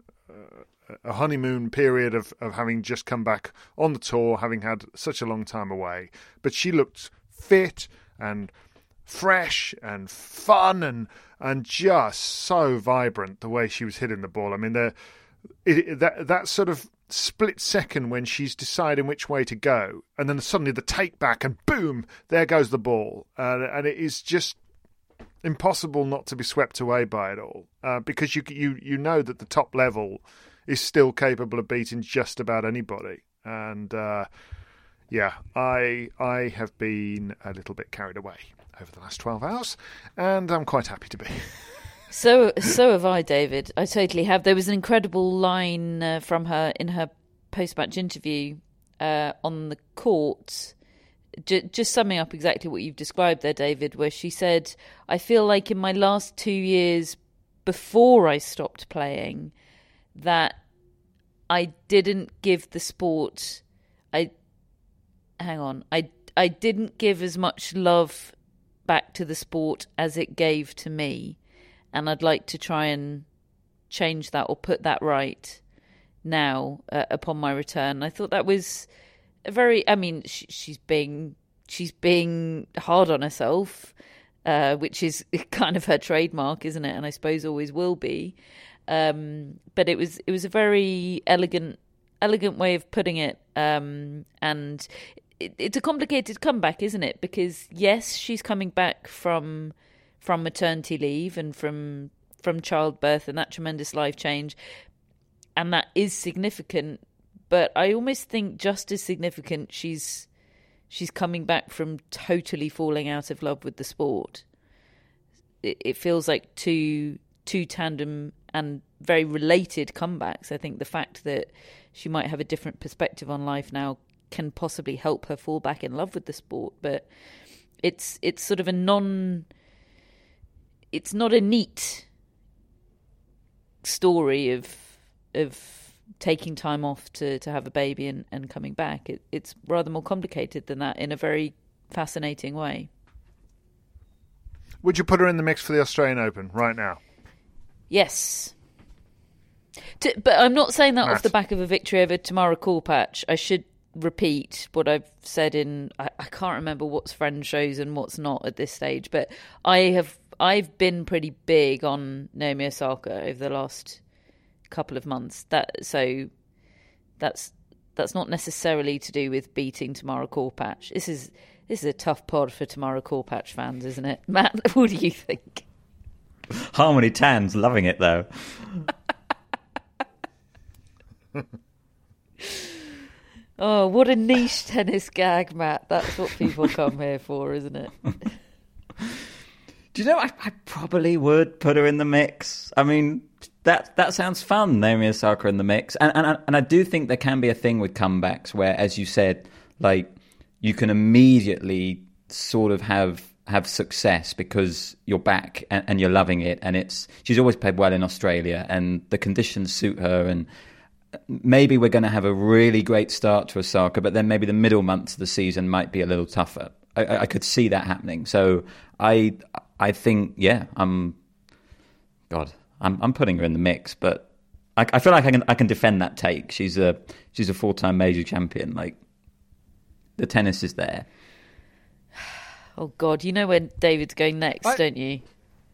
a honeymoon period of, of having just come back on the tour, having had such a long time away. But she looked fit and fresh and fun and and just so vibrant the way she was hitting the ball. I mean, the it, that that sort of split second when she's deciding which way to go, and then suddenly the take back and boom, there goes the ball, uh, and it is just impossible not to be swept away by it all, uh, because you you you know that the top level is still capable of beating just about anybody. And uh, yeah, I I have been a little bit carried away over the last twelve hours, and I'm quite happy to be. So, so have I, David. I totally have. There was an incredible line uh, from her in her post-match interview uh, on the court, j- just summing up exactly what you've described there, David, where she said, I feel like in my last two years before I stopped playing, that I didn't give the sport, I, hang on, I, I didn't give as much love back to the sport as it gave to me. And I'd like to try and change that or put that right now uh, upon my return. I thought that was a very, I mean, she, she's being she's being hard on herself, uh, which is kind of her trademark, isn't it? And I suppose always will be. Um, but it was it was a very elegant elegant way of putting it, um, and it, it's a complicated comeback, isn't it? Because yes, she's coming back from from maternity leave and from from childbirth and that tremendous life change, and that is significant. But I almost think just as significant, she's she's coming back from totally falling out of love with the sport. It, it feels like two two tandem and very related comebacks. I think the fact that she might have a different perspective on life now can possibly help her fall back in love with the sport. But it's it's sort of a non... It's not a neat story of of taking time off to, to have a baby and, and coming back. It, it's rather more complicated than that in a very fascinating way. Would you put her in the mix for the Australian Open right now? Yes. To, but I'm not saying that Matt. off the back of a victory over Tamara Korpatsch. I should repeat what I've said in... I, I can't remember what's friend shows and what's not at this stage, but I have... I've been pretty big on Naomi Osaka over the last couple of months. That so that's that's not necessarily to do with beating Tamara Korpatsch. This is this is a tough pod for Tamara Korpatsch fans, isn't it? Matt, what do you think? Harmony Tan's loving it though. Oh, what a niche tennis gag, Matt. That's what people come here for, isn't it? Do you know, I, I probably would put her in the mix. I mean, that that sounds fun, Naomi Osaka in the mix. And, and, and I do think there can be a thing with comebacks where, as you said, like, you can immediately sort of have have success because you're back and, and you're loving it. And it's she's always played well in Australia and the conditions suit her. And maybe we're going to have a really great start to Osaka, but then maybe the middle months of the season might be a little tougher. I, I could see that happening. So I... I think, yeah, I'm. God, I'm I'm putting her in the mix, but I, I feel like I can I can defend that take. She's a she's a four time major champion. Like the tennis is there. Oh God, you know where David's going next, I... don't you?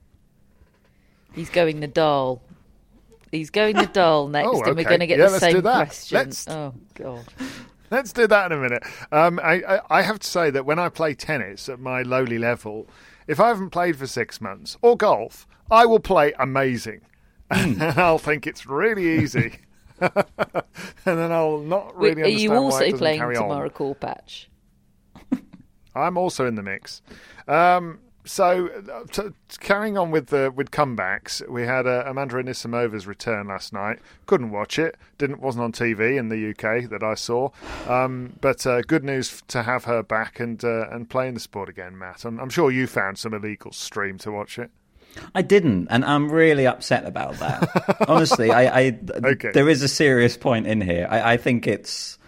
He's going Nadal. He's going Nadal next, oh, okay. and we're going to get yeah, the same question. Let's... Oh God. Let's do that in a minute. Um, I, I I have to say that when I play tennis at my lowly level, if I haven't played for six months, or golf, I will play amazing. Mm. And I'll think it's really easy. And then I'll not really Wait, understand why it doesn't carry on. Are you also playing Tamara Korpatsch? I'm also in the mix. Um, so, to, carrying on with the with comebacks, we had uh, Amanda Anisimova's return last night. Couldn't watch it. Didn't wasn't on T V in the U K that I saw. Um, but uh, good news to have her back and uh, and playing the sport again, Matt. I'm, I'm sure you found some illegal stream to watch it. I didn't, and I'm really upset about that. Honestly, I, I okay. There is a serious point in here. I, I think it's,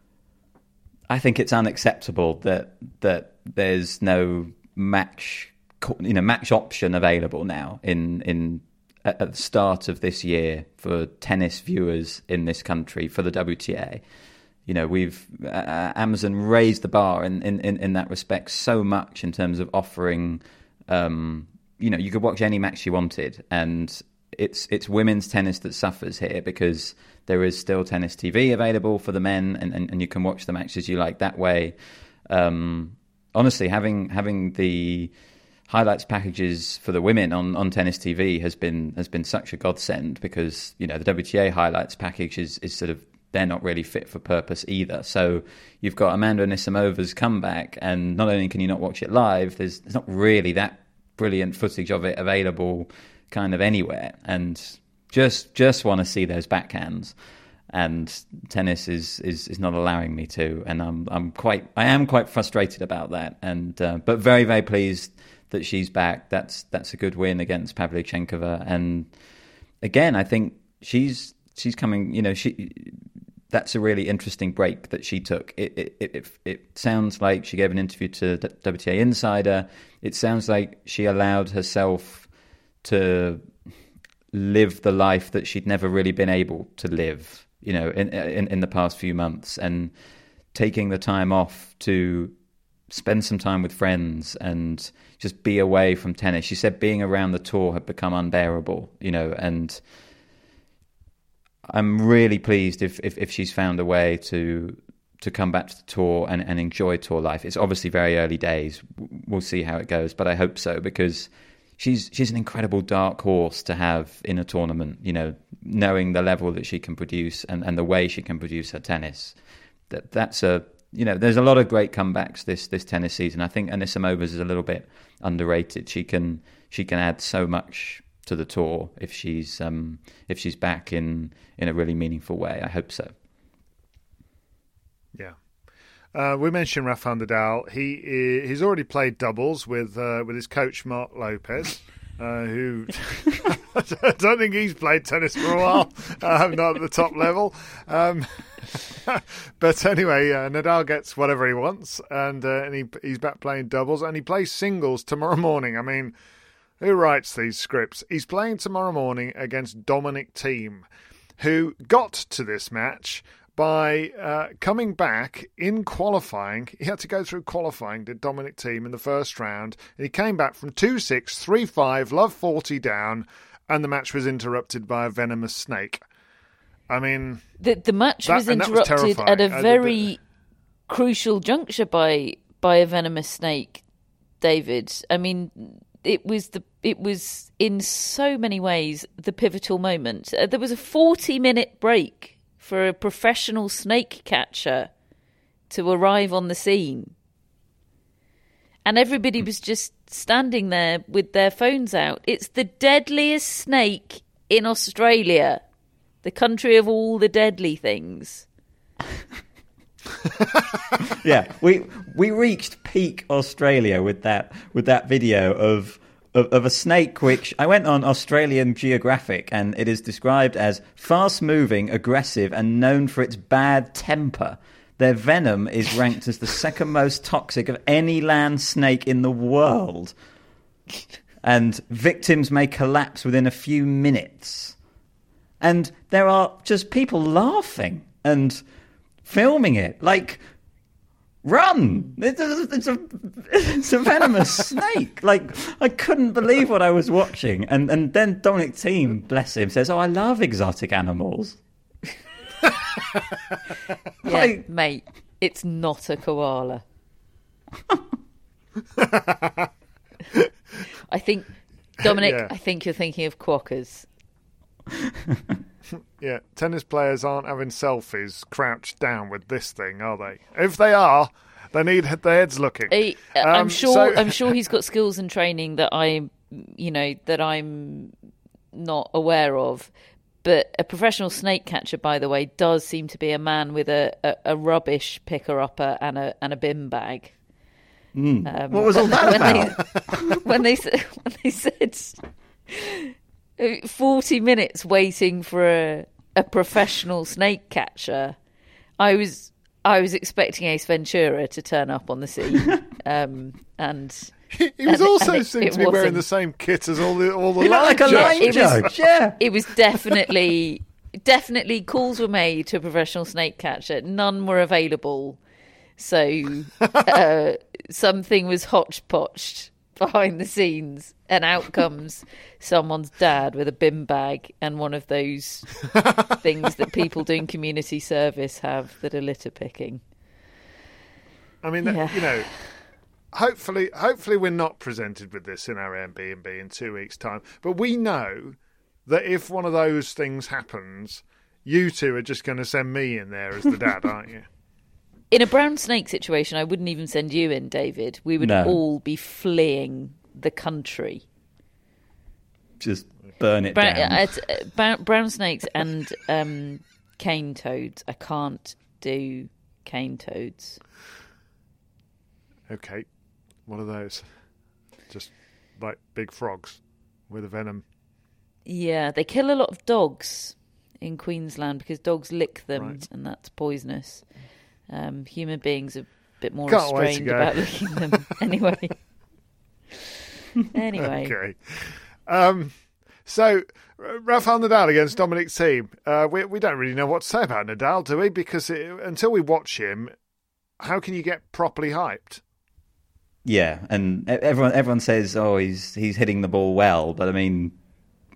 I think it's unacceptable that that there's no match, you know, match option available now in in at the start of this year for tennis viewers in this country for the W T A. You know, we've uh, Amazon raised the bar in, in, in that respect so much in terms of offering. Um, you know, you could watch any match you wanted, and it's it's women's tennis that suffers here because there is still Tennis T V available for the men, and, and, and you can watch the matches you like that way. Um, honestly, having having the highlights packages for the women on, on Tennis T V has been has been such a godsend because, you know, the W T A highlights package is, is sort of, they're not really fit for purpose either. So you've got Amanda Anisimova's comeback, and not only can you not watch it live, there's, there's not really that brilliant footage of it available kind of anywhere, and just just want to see those backhands, and tennis is, is, is not allowing me to, and I'm I'm quite I am quite frustrated about that, and uh, but very very pleased that she's back. That's that's a good win against Pavlyuchenkova, and again I think she's she's coming. You know, she that's a really interesting break that she took. It it it, it sounds like she gave an interview to W T A Insider. It sounds like she allowed herself to live the life that she'd never really been able to live, you know, in in, in the past few months, and taking the time off to spend some time with friends and just be away from tennis. She said being around the tour had become unbearable, you know, and I'm really pleased if, if, if she's found a way to to come back to the tour and, and enjoy tour life. It's obviously very early days. We'll see how it goes, but I hope so, because she's she's an incredible dark horse to have in a tournament, you know, knowing the level that she can produce and, and the way she can produce her tennis. That That's a, you know, there's a lot of great comebacks this this tennis season. I think Anisimova is a little bit underrated. She can she can add so much to the tour if she's um, if she's back in, in a really meaningful way. I hope so. Yeah. Uh, we mentioned Rafael Nadal. He he's already played doubles with uh, with his coach Mark Lopez, uh, who I don't think he's played tennis for a while, uh, not at the top level. Um, but anyway, uh, Nadal gets whatever he wants, and uh, and he he's back playing doubles, and he plays singles tomorrow morning. I mean, who writes these scripts? He's playing tomorrow morning against Dominic Thiem, who got to this match by uh, coming back in qualifying. He had to go through qualifying, did Dominic Thiem, in the first round. And he came back from two six, three five, love forty down, and the match was interrupted by a venomous snake. I mean... The, the match that, was interrupted was at a uh, very the, the... crucial juncture by by a venomous snake, David. I mean, it was the it was in so many ways the pivotal moment. Uh, there was a forty-minute break for a professional snake catcher to arrive on the scene. And everybody was just standing there with their phones out. It's the deadliest snake in Australia, the country of all the deadly things. Yeah, we we reached peak Australia with that with that video of Of, of a snake which I went on Australian Geographic, and it is described as fast-moving, aggressive, and known for its bad temper. Their venom is ranked as the second most toxic of any land snake in the world. And victims may collapse within a few minutes. And there are just people laughing and filming it. Like, run! It's a, it's a, it's a venomous snake. Like, I couldn't believe what I was watching. And and then Dominic Thiem, bless him, says, "Oh, I love exotic animals." Yeah, like, mate, it's not a koala. I think, Dominic, yeah. I think you're thinking of quokkas. Yeah, tennis players aren't having selfies crouched down with this thing, are they? If they are, they need their heads looking. He, um, I'm sure. So... I'm sure he's got skills and training that I, you know, that I'm not aware of. But a professional snake catcher, by the way, does seem to be a man with a, a, a rubbish picker upper and a and a bin bag. Mm. Um, what was all that when about? They, when they when they said forty minutes waiting for a, a professional snake catcher, I was I was expecting Ace Ventura to turn up on the scene, um, and he, he was and, also and it, seemed it to be wearing the same kit as all the all the line like a line it judge. Was, yeah, it was definitely definitely calls were made to a professional snake catcher. None were available, so uh, something was hodgepodged behind the scenes, and out comes someone's dad with a bin bag and one of those things that people doing community service have that are litter picking. I mean, yeah. you know, hopefully, hopefully we're not presented with this in our Airbnb in two weeks' time. But we know that if one of those things happens, you two are just going to send me in there as the dad, aren't you? In a brown snake situation, I wouldn't even send you in, David. We would no. all be fleeing the country. Just burn it brown, down. Uh, uh, brown, brown snakes and um, cane toads. I can't do cane toads. Okay. What are those? Just like big frogs with a venom. Yeah, they kill a lot of dogs in Queensland because dogs lick them, right. and that's poisonous. Um, human beings are a bit more Can't restrained about licking them. Anyway. Anyway. Okay. Um, so, Rafael Nadal against Dominic Thiem. Uh, we, we don't really know what to say about Nadal, do we? Because it, until we watch him, how can you get properly hyped? Yeah, and everyone everyone says, oh, he's he's hitting the ball well. But, I mean,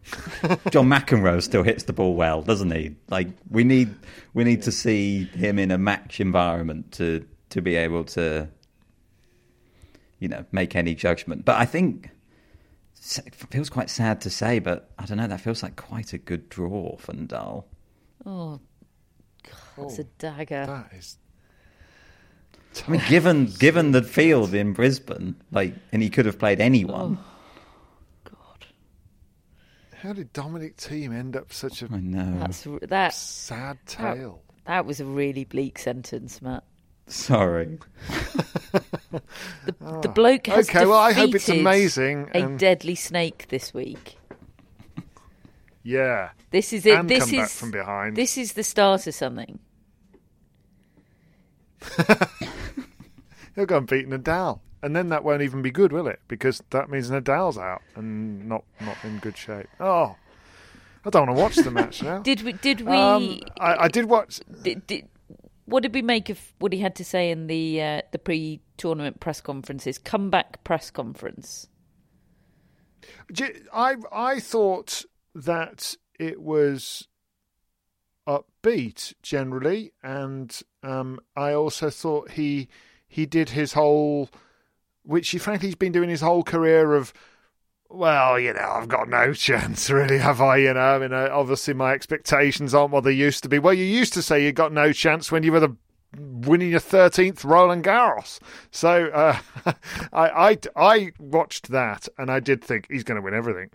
John McEnroe still hits the ball well, doesn't he? Like we need we need to see him in a match environment to to be able to, you know, make any judgment. But I think it feels quite sad to say, but I don't know. That feels like quite a good draw for Nadal. Oh, God, that's a dagger. That is. I mean, given given the field in Brisbane, like, and he could have played anyone. Oh, God. How did Dominic Thiem end up such a I know. That's that sad tale? That, that was a really bleak sentence, Matt. Sorry. The, the bloke has okay, well, I hope it's defeated amazing. A and- deadly snake this week. Yeah. This is it. And this come is back from behind. This is the start of something. He'll go and beat Nadal. And then that won't even be good, will it? Because that means Nadal's out and not, not in good shape. Oh, I don't want to watch the match now. Did we? Did we? Um, I, I did watch. Did, did, what did we make of what he had to say in the uh, the pre-tournament press conferences? Comeback press conference. I I thought that it was upbeat generally, and um, I also thought he he did his whole, which he frankly he's been doing his whole career of, well, you know, I've got no chance really, have I? You know, I mean, uh, obviously my expectations aren't what they used to be. Well, you used to say you got no chance when you were the winning your thirteenth Roland Garros. So uh, I, I I watched that and I did think he's going to win everything.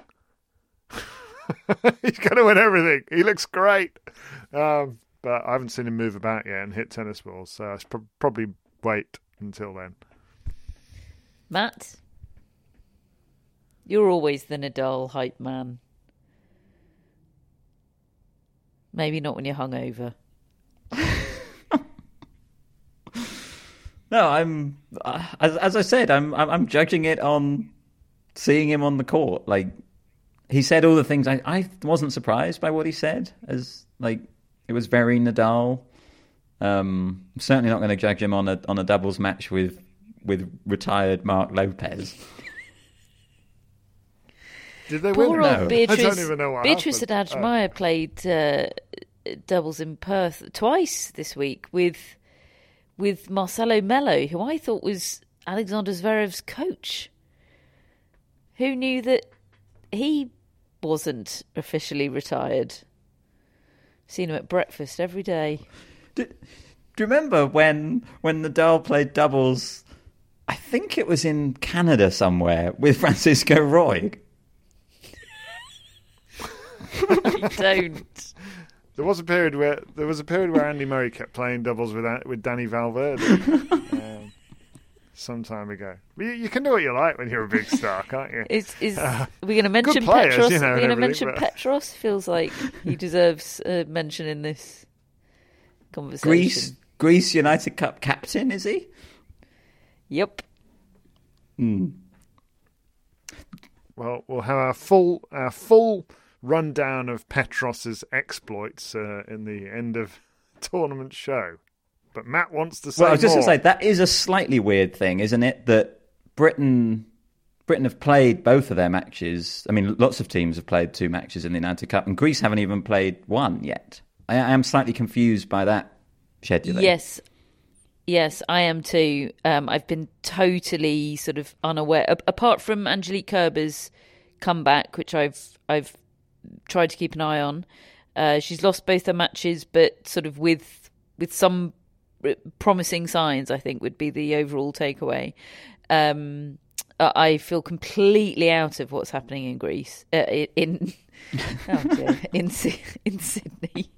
He's going to win everything. He looks great. Um, but I haven't seen him move about yet and hit tennis balls, so I should pro- probably wait until then. Matt, you're always the Nadal hype man. Maybe not when you're hungover. No, I'm uh, as as I said, I'm, I'm I'm judging it on seeing him on the court. Like he said all the things. I, I wasn't surprised by what he said. As like it was very Nadal. Um, I'm certainly not going to judge him on a on a doubles match with with retired Mark Lopez. Did they Poor win? old No. Beatrice, I don't even know what Beatrice happened. Haddad-Meyer played uh, doubles in Perth twice this week with with Marcelo Melo, who I thought was Alexander Zverev's coach. Who knew that he wasn't officially retired? Seen him at breakfast every day. Did, do you remember when when Nadal played doubles? I think it was in Canada somewhere with Francisco Roy. I don't. There was a period where there was a period where Andy Murray kept playing doubles with with Danny Valverde um, some time ago. You, you can do what you like when you're a big star, can't you? Is is Uh, are we going to mention players, Petros? you know, Are we going to and mention everything, but- Petros? Feels like he deserves a mention in this conversation. Greece, Greece United Cup captain, is he? Yep. Hmm. Well, we'll have our full our full rundown of Petros's exploits uh, in the end of tournament show. But Matt wants to say Well, I was just more. going to say, that is a slightly weird thing, isn't it? That Britain Britain have played both of their matches. I mean, lots of teams have played two matches in the United Cup, and Greece haven't even played one yet. I, I am slightly confused by that scheduling. Yes. Yes, I am too. Um, I've been totally sort of unaware. A- apart from Angelique Kerber's comeback, which I've I've tried to keep an eye on. Uh, she's lost both her matches, but sort of with with some promising signs, I think would be the overall takeaway. Um, I feel completely out of what's happening in Greece, uh, in oh dear, in in Sydney.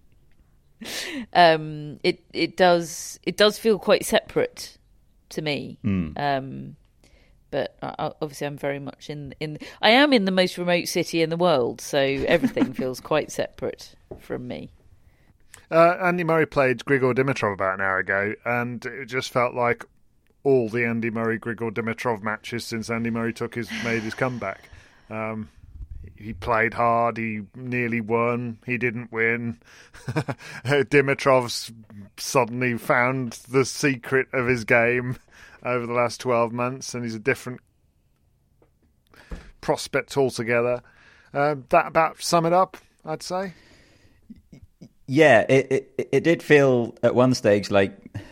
Um, it it does it does feel quite separate to me. Mm. Um, but I, obviously, I'm very much in in. I am in the most remote city in the world, so everything feels quite separate from me. Uh, Andy Murray played Grigor Dimitrov about an hour ago, and it just felt like all the Andy Murray Grigor Dimitrov matches since Andy Murray took his made his comeback. Um, he played hard. He nearly won. He didn't win. Dimitrov's suddenly found the secret of his game over the last twelve months, and he's a different prospect altogether. Uh, that about sum it up, I'd say. Yeah, it, it it did feel at one stage like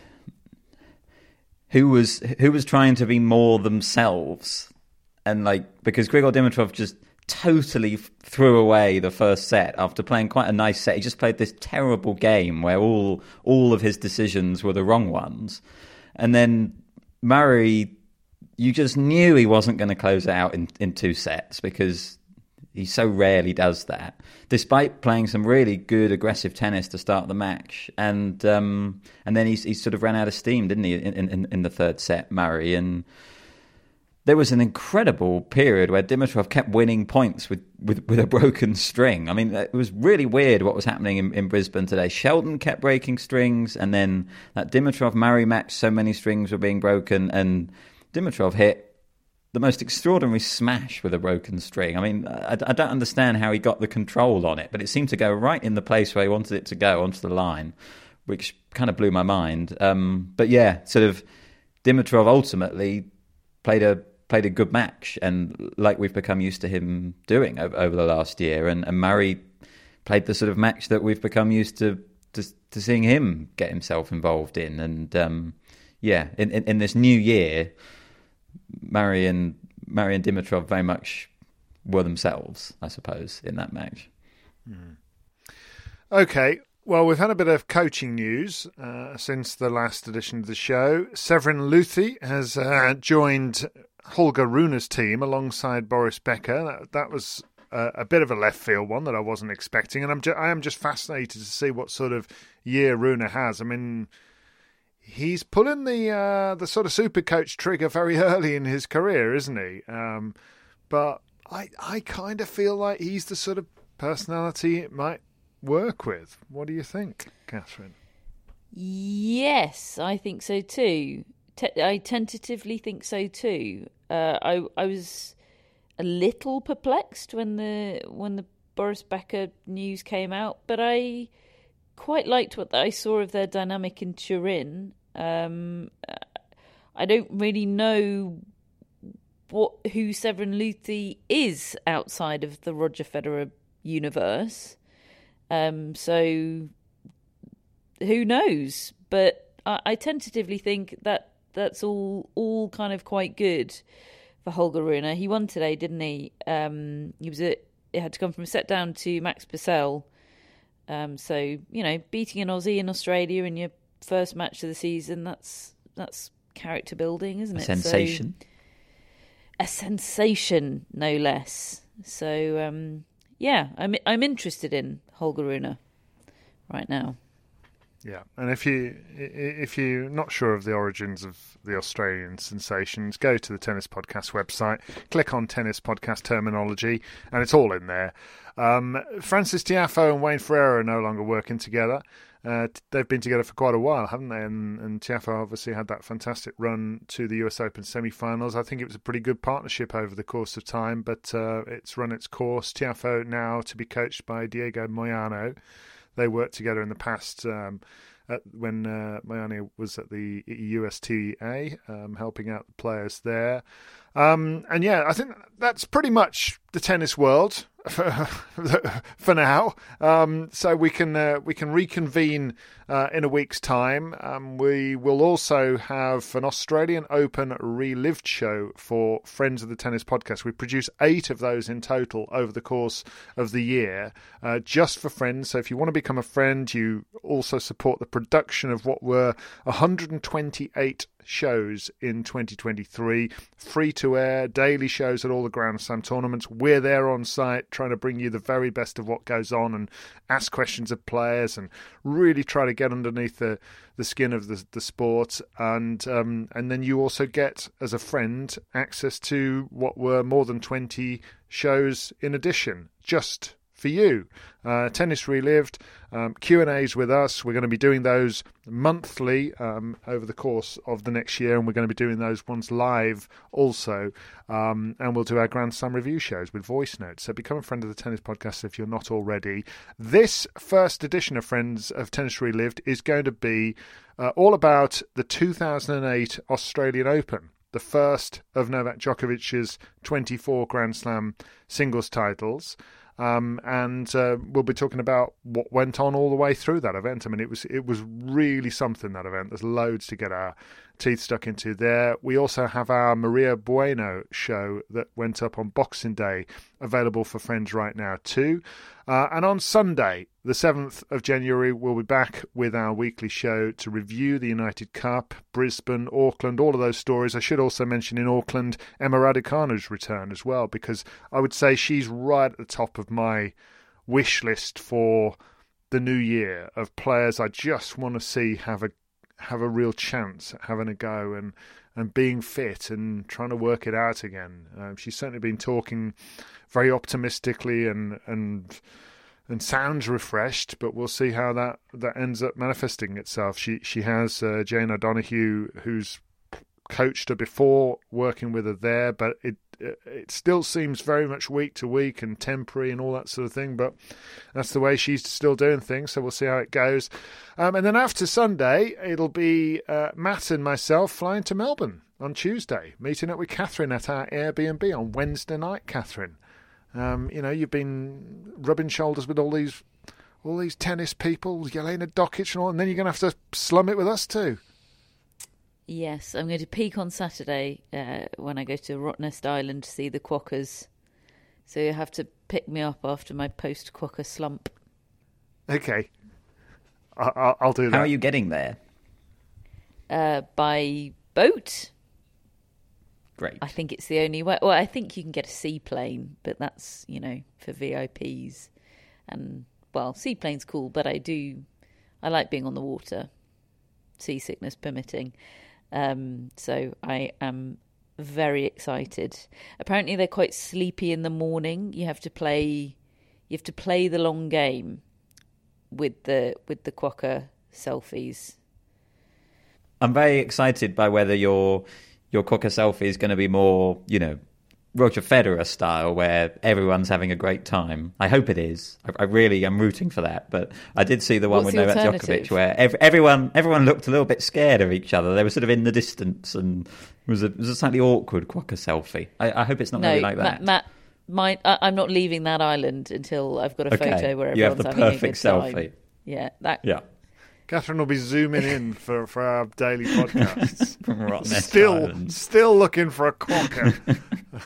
who was who was trying to be more themselves, and like because Grigor Dimitrov just totally threw away the first set after playing quite a nice set. He just played this terrible game where all all of his decisions were the wrong ones, and then Murray, you just knew he wasn't going to close it out in, in two sets because he so rarely does that, despite playing some really good aggressive tennis to start the match. And um, and then he, he sort of ran out of steam, didn't he, in, in, in the third set, Murray? And there was an incredible period where Dimitrov kept winning points with, with, with a broken string. I mean, it was really weird what was happening in, in Brisbane today. Shelton kept breaking strings, and then that Dimitrov-Murray match, so many strings were being broken, and Dimitrov hit the most extraordinary smash with a broken string. I mean, I, I don't understand how he got the control on it, but it seemed to go right in the place where he wanted it to go, onto the line, which kind of blew my mind. Um, but yeah, sort of Dimitrov ultimately played a played a good match, and like we've become used to him doing over, over the last year. And, and Murray played the sort of match that we've become used to to, to seeing him get himself involved in. And um, yeah, in, in, in this new year, Murray and, Murray and Dimitrov very much were themselves, I suppose, in that match. Mm. Okay, well, we've had a bit of coaching news uh, since the last edition of the show. Severin Luthi has uh, joined Holger Rune's team alongside Boris Becker. That, that was uh, a bit of a left field one that I wasn't expecting, and I'm ju- I am just fascinated to see what sort of year Rune has. I mean, he's pulling the uh, the sort of super coach trigger very early in his career, isn't he? Um, but I I kind of feel like he's the sort of personality it might work with. What do you think, Catherine? Yes, I think so too. Te- I tentatively think so too. Uh, I I was a little perplexed when the when the Boris Becker news came out, but I quite liked what I saw of their dynamic in Turin. Um, I don't really know what who Severin Luthi is outside of the Roger Federer universe. Um, so who knows? But I, I tentatively think that that's all all kind of quite good for Holger Rune. He won today, didn't he? Um, he was a, it had to come from a set down to Max Purcell. Um, so, you know, beating an Aussie in Australia in your first match of the season, that's that's character building, isn't a it? Sensation. So, a sensation, no less. So, um, yeah, I'm I'm interested in Holger Rune right now. Yeah, and if you if you're not sure of the origins of the Australian sensations, go to the Tennis Podcast website, click on Tennis Podcast Terminology, and it's all in there. Um, Frances Tiafoe and Wayne Ferreira are no longer working together. Uh, they've been together for quite a while, haven't they? And, and Tiafoe obviously had that fantastic run to the U S Open semi-finals. I think it was a pretty good partnership over the course of time, but uh, it's run its course. Tiafoe now to be coached by Diego Moyano. They worked together in the past um, at, when uh, Moyano was at the U S T A, um, helping out the players there. Um, and yeah, I think that's pretty much the tennis world for, for now. Um, so we can uh, we can reconvene uh, in a week's time. Um, we will also have an Australian Open relived show for Friends of the Tennis Podcast. We produce eight of those in total over the course of the year, uh, just for friends. So if you want to become a friend, you also support the production of what were one hundred twenty-eight shows in twenty twenty-three, free to air, daily shows at all the Grand Slam tournaments. We're there on site trying to bring you the very best of what goes on and ask questions of players and really try to get underneath the, the skin of the, the sport. And um, and then you also get, as a friend, access to what were more than twenty shows in addition, just for you. Uh, Tennis Relived, um, Q and A's with us. We're going to be doing those monthly um, over the course of the next year, and we're going to be doing those ones live also. Um, and we'll do our Grand Slam review shows with voice notes. So become a friend of the Tennis Podcast if you're not already. This first edition of Friends of Tennis Relived is going to be uh, all about the two thousand eight Australian Open, the first of Novak Djokovic's twenty-four Grand Slam singles titles. Um, and uh, we'll be talking about what went on all the way through that event. I mean, it was it was really something, that event. There's loads to get our teeth stuck into there. We also have our Maria Bueno show that went up on Boxing Day, available for friends right now too. Uh, and on Sunday, the seventh of January, we'll be back with our weekly show to review the United Cup, Brisbane, Auckland, all of those stories. I should also mention in Auckland, Emma Raducanu's return as well, because I would say she's right at the top of my wish list for the new year of players I just want to see have a have a real chance at having a go and, and being fit and trying to work it out again. Um, she's certainly been talking very optimistically and and and sounds refreshed, but we'll see how that, that ends up manifesting itself. She she has uh, Jane O'Donoghue, who's coached her before, working with her there, but it it still seems very much week to week and temporary and all that sort of thing, but that's the way she's still doing things, so we'll see how it goes. Um, and then after Sunday, it'll be uh, Matt and myself flying to Melbourne on Tuesday, meeting up with Catherine at our Airbnb on Wednesday night. Catherine, um, you know, you've been rubbing shoulders with all these all these tennis people, Jelena Dokic and all, and then you're going to have to slum it with us too. Yes, I'm going to peak on Saturday uh, when I go to Rottnest Island to see the quokkas. So you have to pick me up after my post-quokka slump. Okay. I- I'll do that. How are you getting there? Uh, by boat. Great. I think it's the only way. Well, I think you can get a seaplane, but that's, you know, for V I Ps. And, well, seaplane's cool, but I do... I like being on the water, seasickness permitting. Um, so I am very excited. Apparently they're quite sleepy in the morning. You have to play you have to play the long game with the with the quokka selfies. I'm very excited by whether your your quokka selfie is going to be more, you know, Roger Federer style, where everyone's having a great time. I hope it is. I, I really am rooting for that. But I did see the one What's with the Novak Djokovic, where ev- everyone everyone looked a little bit scared of each other. They were sort of in the distance, and it was a, it was a slightly awkward quokka selfie. I, I hope it's not no, going to be like that. Matt, Matt my, I, I'm not leaving that island until I've got a okay. photo where you have everyone's the having perfect a good selfie. time. Yeah, that. Yeah. Catherine will be zooming in for, for our daily podcasts. From Rottnest still, Island. still looking for a quokka.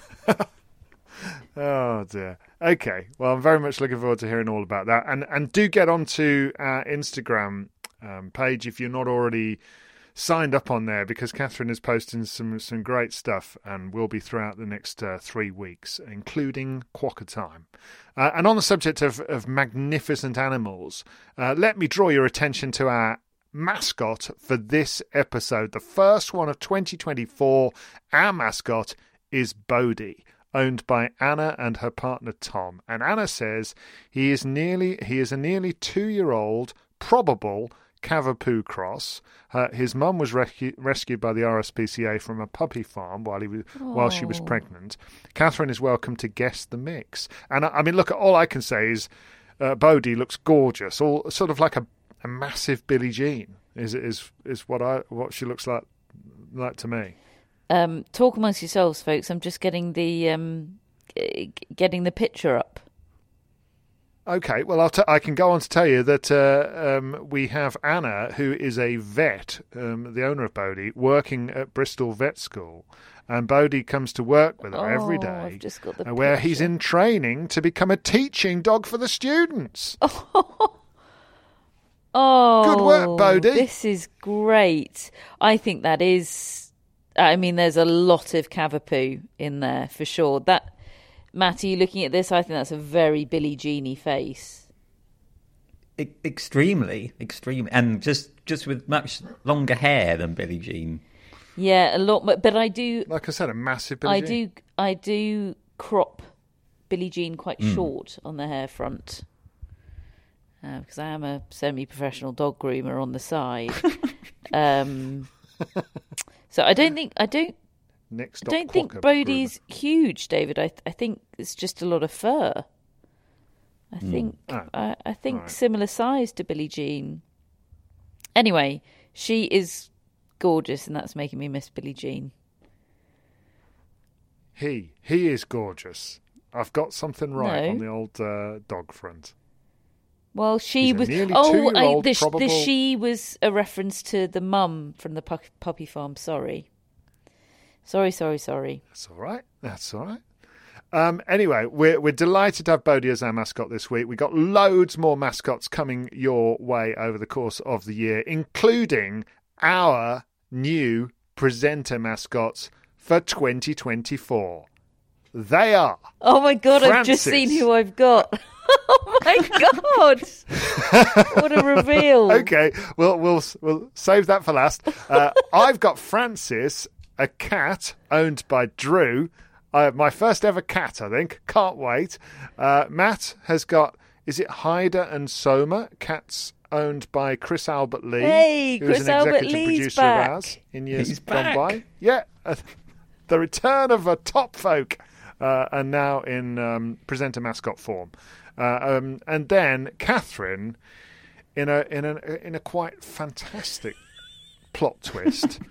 Oh dear. Okay. Well, I'm very much looking forward to hearing all about that. And and do get onto our Instagram um, page if you're not already signed up on there, because Catherine is posting some some great stuff and will be throughout the next uh, three weeks, including quokka time. Uh, and on the subject of, of magnificent animals, uh, let me draw your attention to our mascot for this episode, the first one of twenty twenty-four. Our mascot is Bodhi, owned by Anna and her partner Tom. And Anna says he is nearly he is a nearly two-year-old probable Cavapoo cross. Uh, his mum was rescu- rescued by the R S P C A from a puppy farm while he was Aww. while she was pregnant. Catherine is welcome to guess the mix. And I, I mean, look, all I can say is uh, Bodhi looks gorgeous, all sort of like a, a massive Billie Jean. Is is is what I what she looks like like to me. Um, talk amongst yourselves, folks. I'm just getting the um, g- getting the picture up. Okay, well, I'll t- I can go on to tell you that uh, um, we have Anna, who is a vet, um, the owner of Bodhi, working at Bristol Vet School. And Bodhi comes to work with her Oh, every I've day, just got the uh, where he's picture. in training to become a teaching dog for the students. Oh, Good work, Bodhi. This is great. I think that is. I mean, there's a lot of Cavapoo in there for sure. That, Matt, are you looking at this? I think that's a very Billie Jean-y face. E- extremely, extremely, and just just with much longer hair than Billie Jean. Yeah, a lot. But, but I do. Like I said, a massive Billie I Jean. do. I do crop Billie Jean quite Mm. short on the hair front. Uh, because I am a semi-professional dog groomer on the side. um, so I don't think I don't Next I don't think Bodhi's huge, David. I th- I think it's just a lot of fur. I think Oh, I, I think right. similar size to Billie Jean. Anyway, she is gorgeous, and that's making me miss Billie Jean. He. He is gorgeous. I've got something right No. on the old uh, dog front. Well, she He's a was. nearly Oh, I, two-year-old the, probable- the she was a reference to the mum from the pu- puppy farm. Sorry. Sorry, sorry, sorry. That's all right. That's all right. Um, anyway, we're we're delighted to have Bodhi as our mascot this week. We got loads more mascots coming your way over the course of the year, including our new presenter mascots for twenty twenty-four. They are. Oh my God! Francis. I've just seen who I've got. Oh my God! What a reveal! Okay, we'll we'll we'll save that for last. Uh, I've got Francis, a cat owned by Drew. Uh, my first ever cat, I think. Can't wait. Uh, Matt has got, is it Hyder and Soma? Cats owned by Chris Albert Lee. Hey, who Chris is an Albert executive Lee's producer back. of ours in years He's gone back. by. Yeah, uh, the return of a top folk, uh, and now in um, presenter mascot form. Uh, um, and then Catherine, in a in a in a quite fantastic plot twist,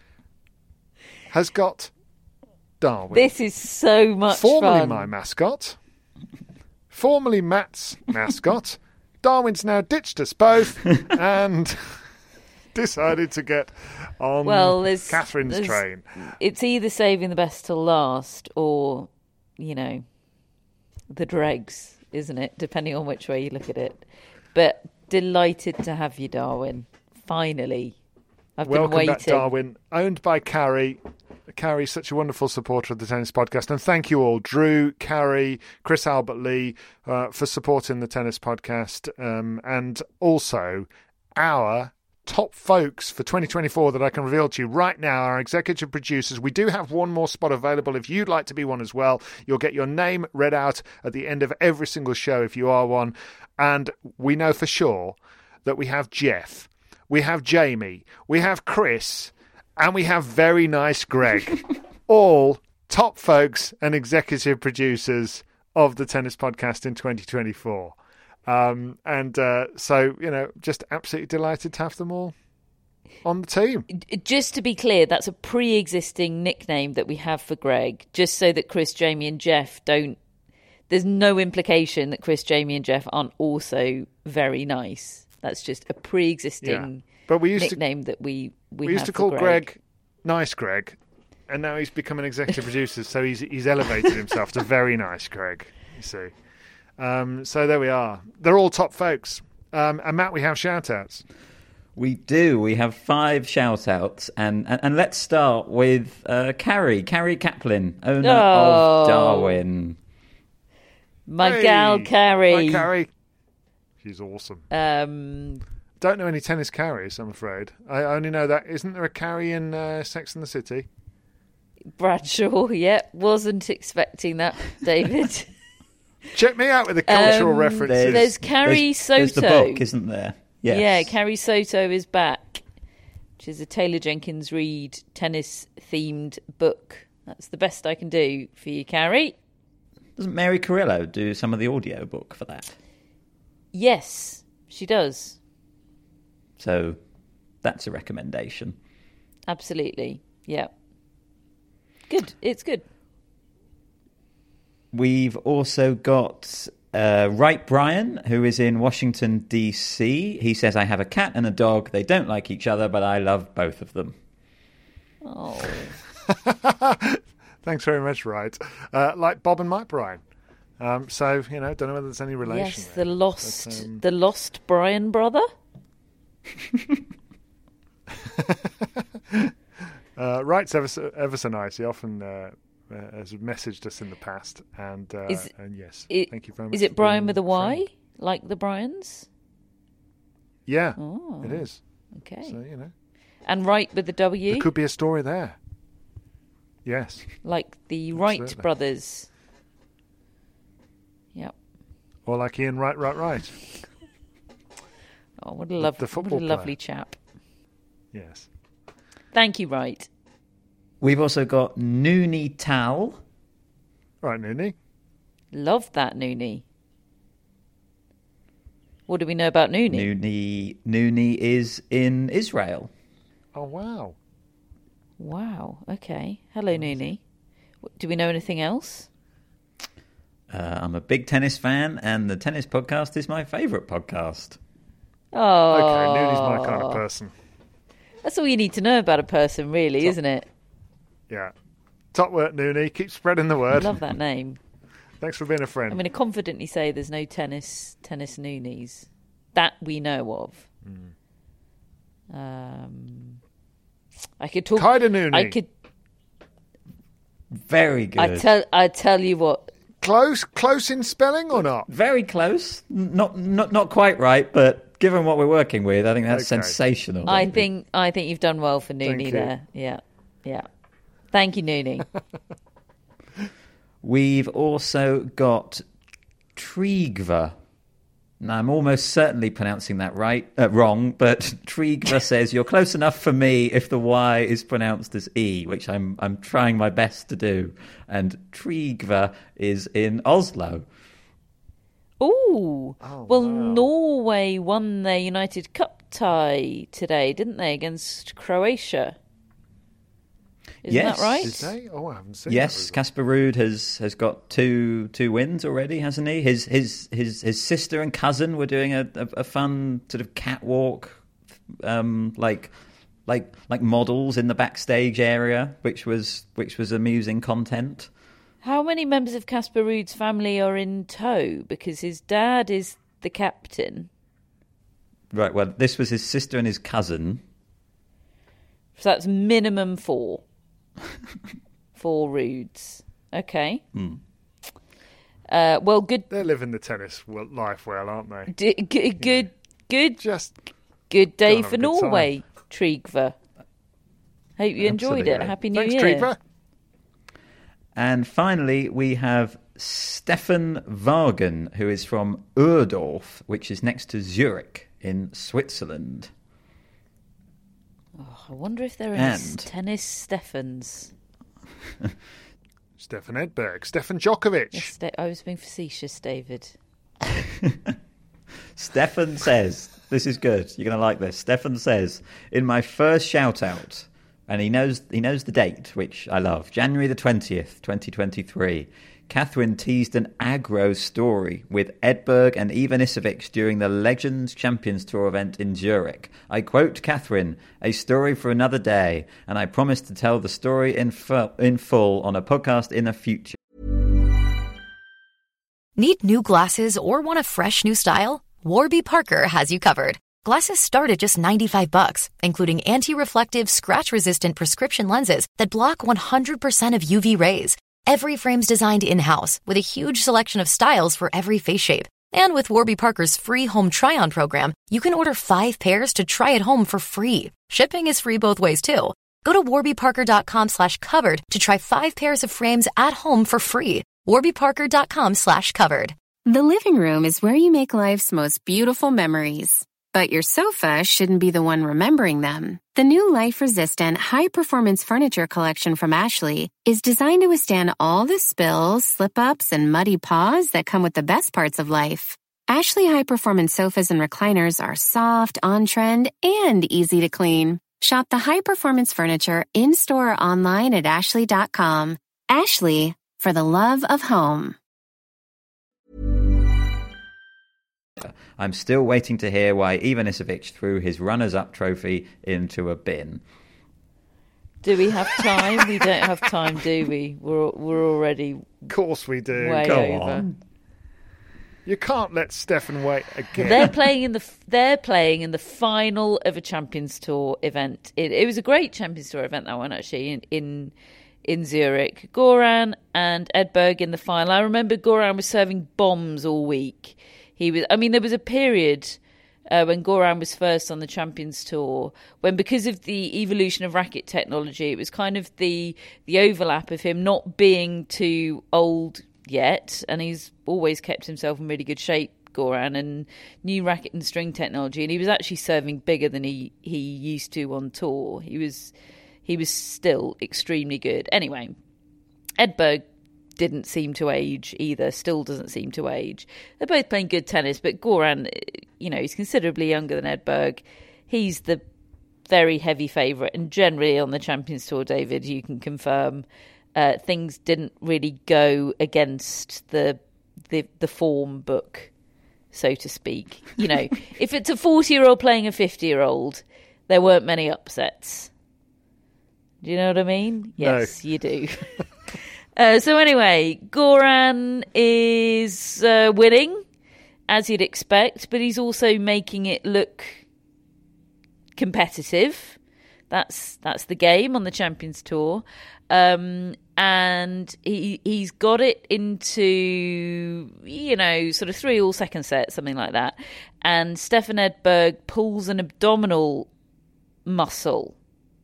has got Darwin. This is so much Formerly fun. my mascot, formerly Matt's mascot. Darwin's now ditched us both and decided to get on Well, there's, Catherine's there's- train. It's either saving the best till last, or you know, the dregs, isn't it? Depending on which way you look at it. But delighted to have you, Darwin. Finally, I've Welcome been waiting. back, Darwin. Owned by Carrie. Carrie's such a wonderful supporter of the Tennis Podcast. And thank you all, Drew, Carrie, Chris Albert Lee, uh, for supporting the Tennis Podcast. Um, and also our top folks for twenty twenty-four that I can reveal to you right now, our executive producers. We do have one more spot available if you'd like to be one as well. You'll get your name read out at the end of every single show if you are one. And we know for sure that we have Jeff, we have Jamie, we have Chris, and we have very nice Greg. All top folks and executive producers of the Tennis Podcast in twenty twenty-four. Um, and uh, so, you know, just absolutely delighted to have them all on the team. Just to be clear, that's a pre-existing nickname that we have for Greg, just so that Chris, Jamie and Jeff don't... There's no implication that Chris, Jamie and Jeff aren't also very nice. That's just a pre-existing Yeah. But we used nickname to, that we, we, we used have to for call Greg. Greg Nice Greg, and now he's become an executive producer, so he's he's elevated himself to very nice Greg, you see. Um, so there we are. They're all top folks. Um, and Matt, we have shout-outs. We do. We have five shout-outs. And, and, and let's start with uh, Carrie. Carrie Kaplan, owner Oh. of Darwin. My Hey! gal Carrie. Hi, Carrie. She's awesome. Um, Don't know any tennis Carries, I'm afraid. I only know that. Isn't there a Carrie in uh, Sex and the City? Bradshaw, yeah, wasn't expecting that, David. Check me out with the cultural Um, references. There's Carrie there's, there's the Soto. book, isn't there? Yes. Yeah, Carrie Soto is back, which is a Taylor Jenkins Reid tennis-themed book. That's the best I can do for you, Carrie. Doesn't Mary Carrillo do some of the audio book for that? Yes, she does. So that's a recommendation. Absolutely, yeah. Good, it's good. We've also got uh, Wright Brian, who is in Washington, D C. He says, I have a cat and a dog. They don't like each other, but I love both of them. Oh, Thanks very much, right. Uh, like Bob and Mike Bryan. Um, so, you know, don't know whether there's any relation yes, there. the lost, But, um, the lost Brian brother. uh, Wright's ever so, ever so nice. He often uh, uh, has messaged us in the past. And, uh, Is- and yes, It, thank you very much. Is it for Brian being with a Y, friend. like the Bryans? Yeah, Oh, it is. okay. So, you know, And Wright with the W, there could be a story there. Yes. like the Wright Absolutely. brothers. Yep. Or like Ian Wright, right, right. Oh, what a lov- the football what a lovely player. chap. Yes. Thank you, Wright. We've also got Noonie Tal. Right, Noonie. Love that Noonie. What do we know about Noonie? Noonie, Noonie is in Israel. Oh, wow. Wow. Okay. Hello, Noonie. Do we know anything else? Uh, I'm a big tennis fan, and the tennis podcast is my favourite podcast. Oh, okay, Nooney's my kind of person. That's all you need to know about a person, really, Top, isn't it? Yeah. Top work, Nooney. Keep spreading the word. I love that name. Thanks for being a friend. I'm going to confidently say there's no tennis tennis Noonies that we know of. Mm. Um, I could talk. Kaida Nooney. I could. Very good. I tell. I tell you what. Close, close in spelling or not? Very close. Not, not, not quite right, but given what we're working with, I think that's okay. sensational. I think. I think you've done well for Nooney Thank there. You. Yeah, yeah. Thank you, Nooney. We've also got Tryggva. Now, I'm almost certainly pronouncing that right, uh, wrong, but Tryggva says, you're close enough for me if the Y is pronounced as E, which I'm I'm trying my best to do. And Tryggva is in Oslo. Ooh. Oh, well, wow. Norway won their United Cup tie today, didn't they, against Croatia? Isn't yes. that right? Did they? Oh, I haven't seen Yes, that. Casper Ruud has, has got two two wins already, hasn't he? His his his his sister and cousin were doing a, a, a fun sort of catwalk, um, like like like models in the backstage area, which was which was amusing content. How many members of Casper Ruud's family are in tow? Because his dad is the captain. Right. Well, this was his sister and his cousin. So that's minimum four. Four Ruuds. Okay. Hmm. Uh, well, good. They're living the tennis wo- life well, aren't they? D- g- good. Good. Just Good day Go on, for have a good Norway, Tryggva. Hope you enjoyed it. Absolutely. Happy New thanks, Year. Tryggva. And finally, we have Stefan Wagen, who is from Urdorf, which is next to Zurich in Switzerland. Oh, I wonder if there are any And- tennis Stefans. Stefan Edberg. Stefan Djokovic. Yes, Da- I was being facetious, David. Stefan says, this is good, you're going to like this. Stefan says, in my first shout out, and he knows he knows the date, which I love, January the twentieth, twenty twenty-three, Catherine teased an aggro story with Edberg and Ivan Isevich during the Legends Champions Tour event in Zurich. I quote Catherine, a story for another day, and I promise to tell the story in, fu- in full on a podcast in the future. Need new glasses or want a fresh new style? Warby Parker has you covered. Glasses start at just ninety-five bucks, including anti-reflective, scratch-resistant prescription lenses that block one hundred percent of U V rays. Every frame's designed in-house with a huge selection of styles for every face shape. And with Warby Parker's free home try-on program, you can order five pairs to try at home for free. Shipping is free both ways, too. Go to warbyparker.com slash covered to try five pairs of frames at home for free. warbyparker.com slash covered. The living room is where you make life's most beautiful memories. But your sofa shouldn't be the one remembering them. The new life-resistant, high-performance furniture collection from Ashley is designed to withstand all the spills, slip-ups, and muddy paws that come with the best parts of life. Ashley high-performance sofas and recliners are soft, on-trend, and easy to clean. Shop the high-performance furniture in-store or online at ashley dot com. Ashley, for the love of home. I'm still waiting to hear why Ivan Isevich threw his runners-up trophy into a bin. Do we have time? We don't have time, do we? We're we're already Of course we do. way Go over. on. You can't let Stefan wait again. They're playing in the they're playing in the final of a Champions Tour event. It, it was a great Champions Tour event, that one, actually, in in, in Zurich. Goran and Edberg in the final. I remember Goran was serving bombs all week. He was. I mean, there was a period uh, when Goran was first on the Champions Tour, when because of the evolution of racket technology, it was kind of the the overlap of him not being too old yet, and he's always kept himself in really good shape, Goran, and new racket and string technology, and he was actually serving bigger than he, he used to on tour. He was he was still extremely good. Anyway, Edberg didn't seem to age either, still doesn't seem to age. They're both playing good tennis, but Goran, you know, he's considerably younger than Edberg. He's the very heavy favourite, and generally on the Champions Tour, David, you can confirm, uh, things didn't really go against the the the form book, so to speak. You know, if it's a forty-year-old playing a fifty-year-old, there weren't many upsets. Do you know what I mean? Yes, no. You do. uh, so anyway, Goran is uh, winning, as you'd expect, but he's also making it look competitive. That's that's the game on the Champions Tour. Um, and he, he's got it into, you know, sort of three all second set, something like that. And Stefan Edberg pulls an abdominal muscle.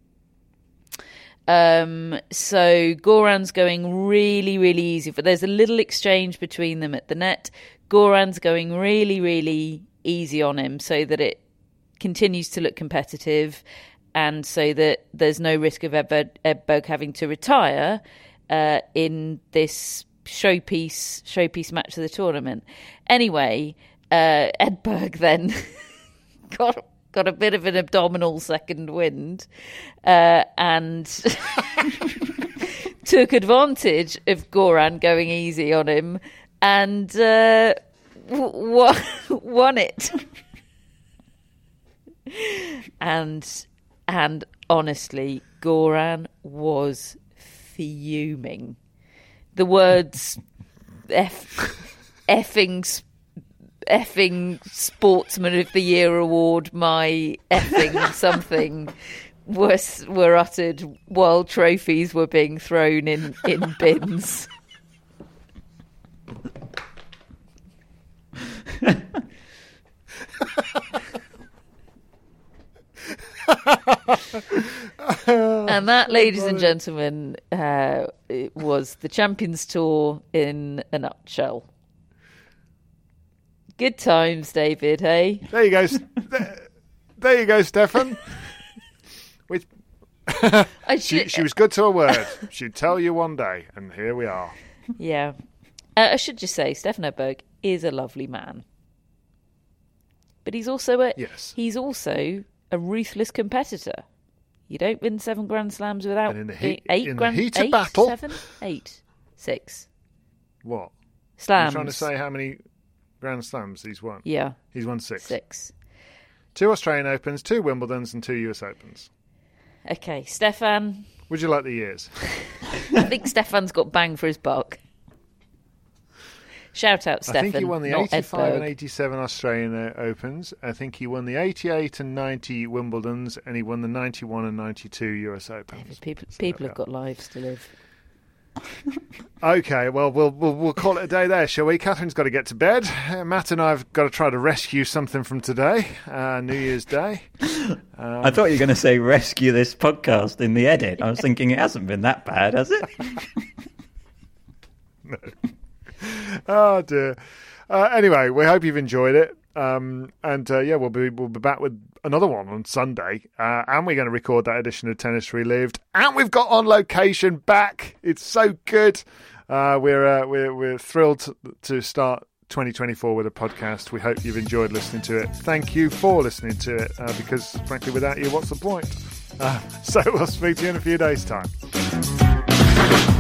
Um, so Goran's going really, really easy. But there's a little exchange between them at the net. Goran's going really, really easy on him so that it continues to look competitive. And so that there's no risk of Edberg, Edberg having to retire uh, in this showpiece showpiece match of the tournament. Anyway, uh, Edberg then got got a bit of an abdominal second wind uh, and took advantage of Goran going easy on him and uh, w- won it. and. And honestly, Goran was fuming. The words F, effing, effing Sportsman of the Year award, my effing something, were, were uttered while trophies were being thrown in, in bins. And that, ladies and gentlemen, uh, it was the Champions Tour in a nutshell. Good times, David, hey? There you go. there, there you go, Stefan. With I she, should... she was good to her word. She'd tell you one day, and here we are. Yeah. Uh, I should just say, Stefan Edberg is a lovely man. But he's also a... Yes. He's also... a ruthless competitor. You don't win seven Grand Slams without and in the heat, eight in grand, the heat eight, of battle. Seven, eight, six. What? Slams. You're trying to say how many Grand Slams he's won? Yeah. He's won six. Six. Two Australian Opens, two Wimbledons, and two U S Opens. Okay, Stefan. Would you like the years? I think Stefan's got bang for his buck. Shout out, Stefan. I think he won the not eighty-five Edberg. and eighty-seven Australian Opens. I think he won the eighty-eight and ninety Wimbledons, and he won the ninety-one and ninety-two U S Opens. People, so people have got lives to live. Okay, well, we'll we'll we'll call it a day there, shall we? Catherine's got to get to bed. Uh, Matt and I have got to try to rescue something from today, uh, New Year's Day. Um, I thought you were going to say rescue this podcast in the edit. I was thinking it hasn't been that bad, has it? No. Oh dear. Uh, anyway, we hope you've enjoyed it, um, and uh, yeah, we'll be we'll be back with another one on Sunday, uh, and we're going to record that edition of Tennis Relived, and we've got On Location back. It's so good. Uh, we're uh, we're we're thrilled to, to start twenty twenty-four with a podcast. We hope you've enjoyed listening to it. Thank you for listening to it, uh, because frankly, without you, what's the point? Uh, so we'll speak to you in a few days' time.